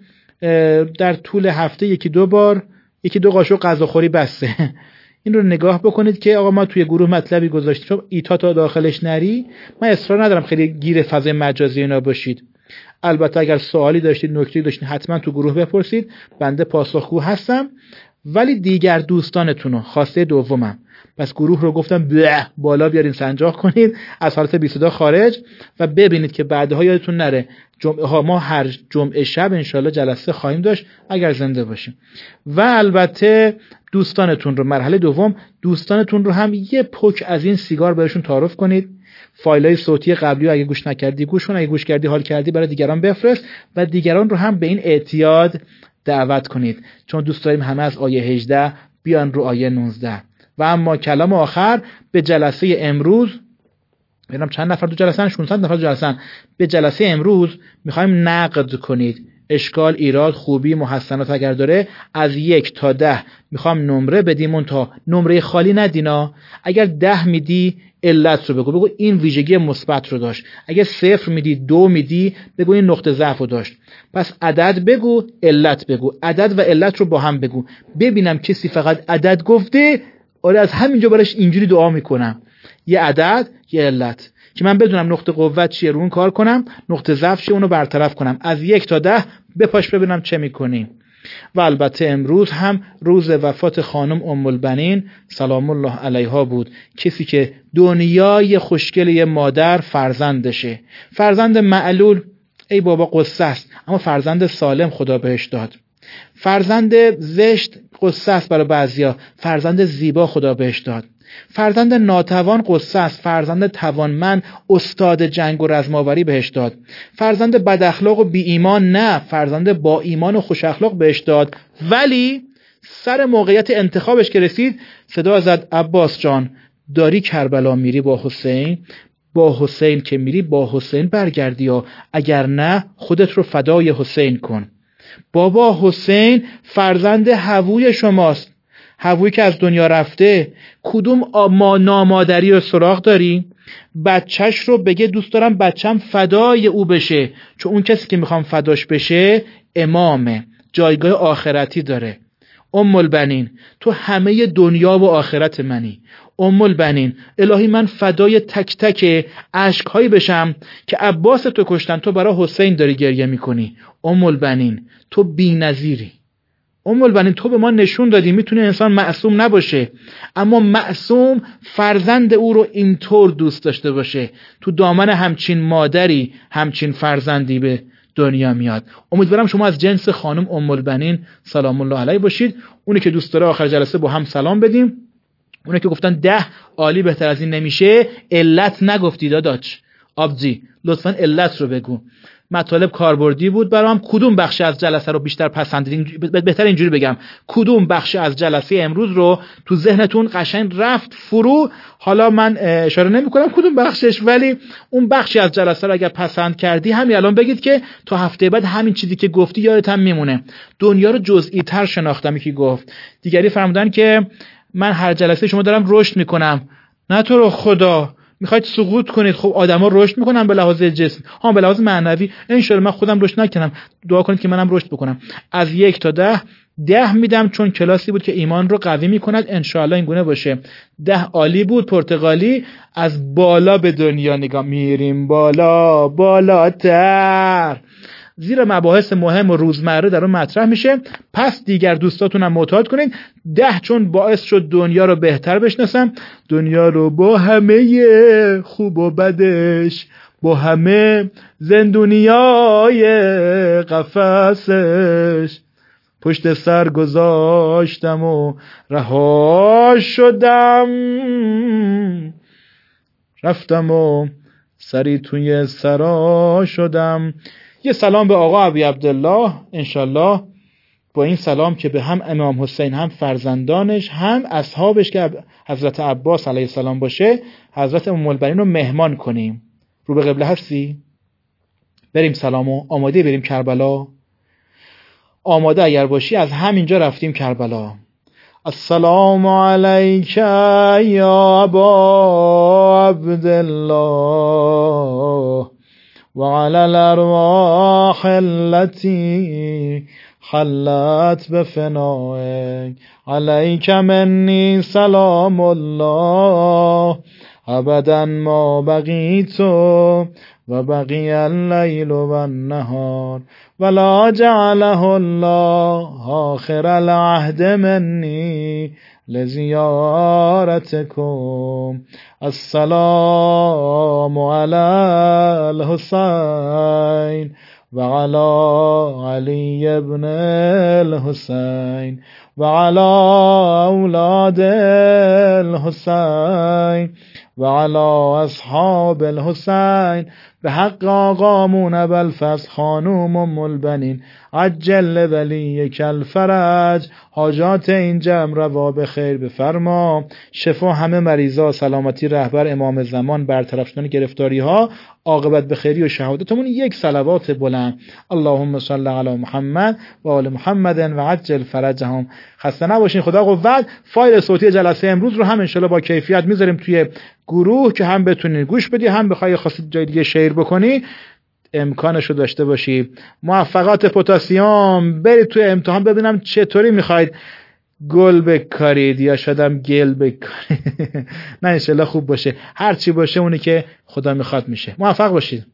در طول هفته 1-2 بار 1-2 قاشق غذاخوری بسته. این رو نگاه بکنید که آقا ما توی گروه مطلبی گذاشتیم، چون ایتا تا داخلش نری. من اصرار ندارم خیلی گیر فضای مجازی اینا باشید. البته اگر سوالی داشتید، نکته‌ای داشتید، حتما تو گروه بپرسید، بنده پاسخگو هستم. ولی دیگر دوستانتون رو، خواسته دومم، پس گروه رو گفتم بالا بیارین، سنجاق کنید، از حالت بی صدا خارج و ببینید که بعدها یادتون نره جمعه ها ما هر جمعه شب انشالله جلسه خواهیم داشت اگر زنده باشیم. و البته دوستانتون رو، مرحله دوم، دوستانتون رو هم یه پک از این سیگار بهشون تعارف کنید. فایلای صوتی قبلی رو اگه گوش نکردی گوش کن، اگه گوش کردی حال کردی برای دیگران بفرست و دیگران رو هم به این اعتیاد دعوت کنید، چون دوست داریم همه از آیه 18 بیان رو آیه 19. و اما کلام آخر به جلسه امروز، ببینم چند نفر تو جلسه‌ن، 600 نفر تو جلسه‌ن. به جلسه امروز میخوایم نقد کنید، اشکال، ایراد، خوبی، محسنات اگر داره از 1 تا 10 میخوام نمره بدیم، تا نمره خالی ندینا. اگر 10 میدی علت رو بگو این ویژگی مثبت رو داشت. اگر 0 میدی، 2 میدی، بگو این نقطه ضعف رو داشت. پس عدد بگو، علت بگو، عدد و علت رو با هم بگو. ببینم کسی فقط عدد گفته، آره از همینجا براش اینجوری دعا میکنم، یه عدد یه علت، که من بدونم نقطه قوت چیه، رو اون کار کنم، نقطه ضعف چیه اونو برطرف کنم. از 1 تا 10 بپاش ببینم چه میکنیم. و البته امروز هم روز وفات خانم ام البنین سلام الله علیها بود، کسی که دنیای خوشگل یه مادر فرزندشه، فرزند معلول ای بابا قصه است، اما فرزند سالم خدا بهش داد. فرزند زشت قصه است برای بعضیا، فرزند زیبا خدا بهش داد. فرزند ناتوان قصه است، فرزند توانمند استاد جنگ و رزماوری بهش داد. فرزند بد اخلاق و بی ایمان نه، فرزند با ایمان و خوش اخلاق بهش داد. ولی سر موقعیت انتخابش که رسید، صدا زد عباس جان داری کربلا میری با حسین، با حسین که میری با حسین برگردی، یا اگر نه خودت رو فدای حسین کن. بابا حسین فرزند هووی شماست، هووی که از دنیا رفته. کدوم نامادری رو سراغ داری؟ بچهش رو بگه دوست دارم بچم فدای او بشه، چون اون کسی که میخوام فداش بشه امامه، جایگاه آخرتی داره. ام البنین تو همه دنیا و آخرت منی. ام البنین الهی من فدای تک تک اشکهایی بشم که عباس تو کشتن، تو برای حسین داری گریه میکنی. ام البنین تو بی‌نظیری. ام البنین تو به ما نشون دادی میتونه انسان معصوم نباشه، اما معصوم فرزند او رو اینطور دوست داشته باشه. تو دامن همچین مادری همچین فرزندی به دنیا میاد. امیدوارم شما از جنس خانم ام البنین سلام الله علیه باشید. اونی که دوست داره آخر جلسه با هم سلام بدیم. اونی که گفتن 10 عالی بهتر از این نمیشه، علت نگفتی داداش آبجی، لطفا علت رو بگو. مطالب کاربردی بود برام. کدوم بخش از جلسه رو بیشتر پسندیدین؟ بهتر اینجوری بگم، کدوم بخش از جلسه امروز رو تو ذهنتون قشنگ رفت فرو؟ حالا من اشاره نمی‌کنم کدوم بخشش، ولی اون بخشی از جلسه رو اگر پسند کردی همین الان بگید که تا هفته بعد همین چیزی که گفتی یادت هم میمونه. دنیا رو جزئی تر شناختم. یکی گفت، دیگری فرمودن که من هر جلسه شما دارم رشد میکنم. نه تو رو خدا میخواید سقوط کنید؟ خب آدما رشد میکنن به لحاظ جسم، به لحاظ معنوی ان شاء الله من خودم رشد نکنم، دعا کنید که منم رشد بکنم. از 1 تا 10 میدم، چون کلاسی بود که ایمان رو قوی میکند. ان شاء الله این گونه باشه. 10 عالی بود، پرتغالی. از بالا به دنیا نگاه میریم، بالا بالاتر، زیرا مباحث مهم و روزمره در اون مطرح میشه. پس دیگر دوستاتونم معتاد کنین. 10 چون باعث شد دنیا رو بهتر بشناسم، دنیا رو با همه خوب و بدش، با همه زندونیای قفسش، پشت سر گذاشتم و رها شدم، رفتم و سری توی سرا شدم. یه سلام به آقا ابی عبدالله، انشالله با این سلام که به هم امام حسین، هم فرزندانش، هم اصحابش که حضرت عباس علیه السلام باشه، حضرت ام البنین رو مهمان کنیم. رو به قبله هستی؟ بریم سلامو. آماده بریم کربلا؟ آماده اگر باشی از همینجا رفتیم کربلا. السلام علیک یا ابا عبدالله وعلى الأرواح التي خلت بفنائك عليك مني سلام الله أبدا ما بقيت وبقي الليل والنهار ولا جعله الله آخر العهد مني لزيارتكم. السلام على الحسين وعلى علي بن الحسين وعلى أولاد الحسين وعلى أصحاب الحسين بحق آقامون ابوالفضل خانوم ام البنین عجل ولیک الفرج. حاجات این جمع روا به خیر بفرما. شفا همه مریضا، سلامتی رهبر امام زمان، برطرف شدن گرفتاری ها، عاقبت به خیری و شهادتمون. یک صلوات بلند. اللهم صل علی محمد و آل محمد و عجل فرجهم. خسته نباشین. خدا قوت. فایل صوتی جلسه امروز رو هم ان شاءالله با کیفیت میذاریم توی گروه که هم بتونید گوش بدی، هم بخوای خواستید جای دیگه شیر بکنی امکانش رو داشته باشی. موفقات پتاسیم. برید توی امتحان ببینم چطوری میخواید گل بکارید یا شدم گل بکارید. نه انشالله خوب باشه. هر چی باشه اونی که خدا میخواد میشه. موفق باشید.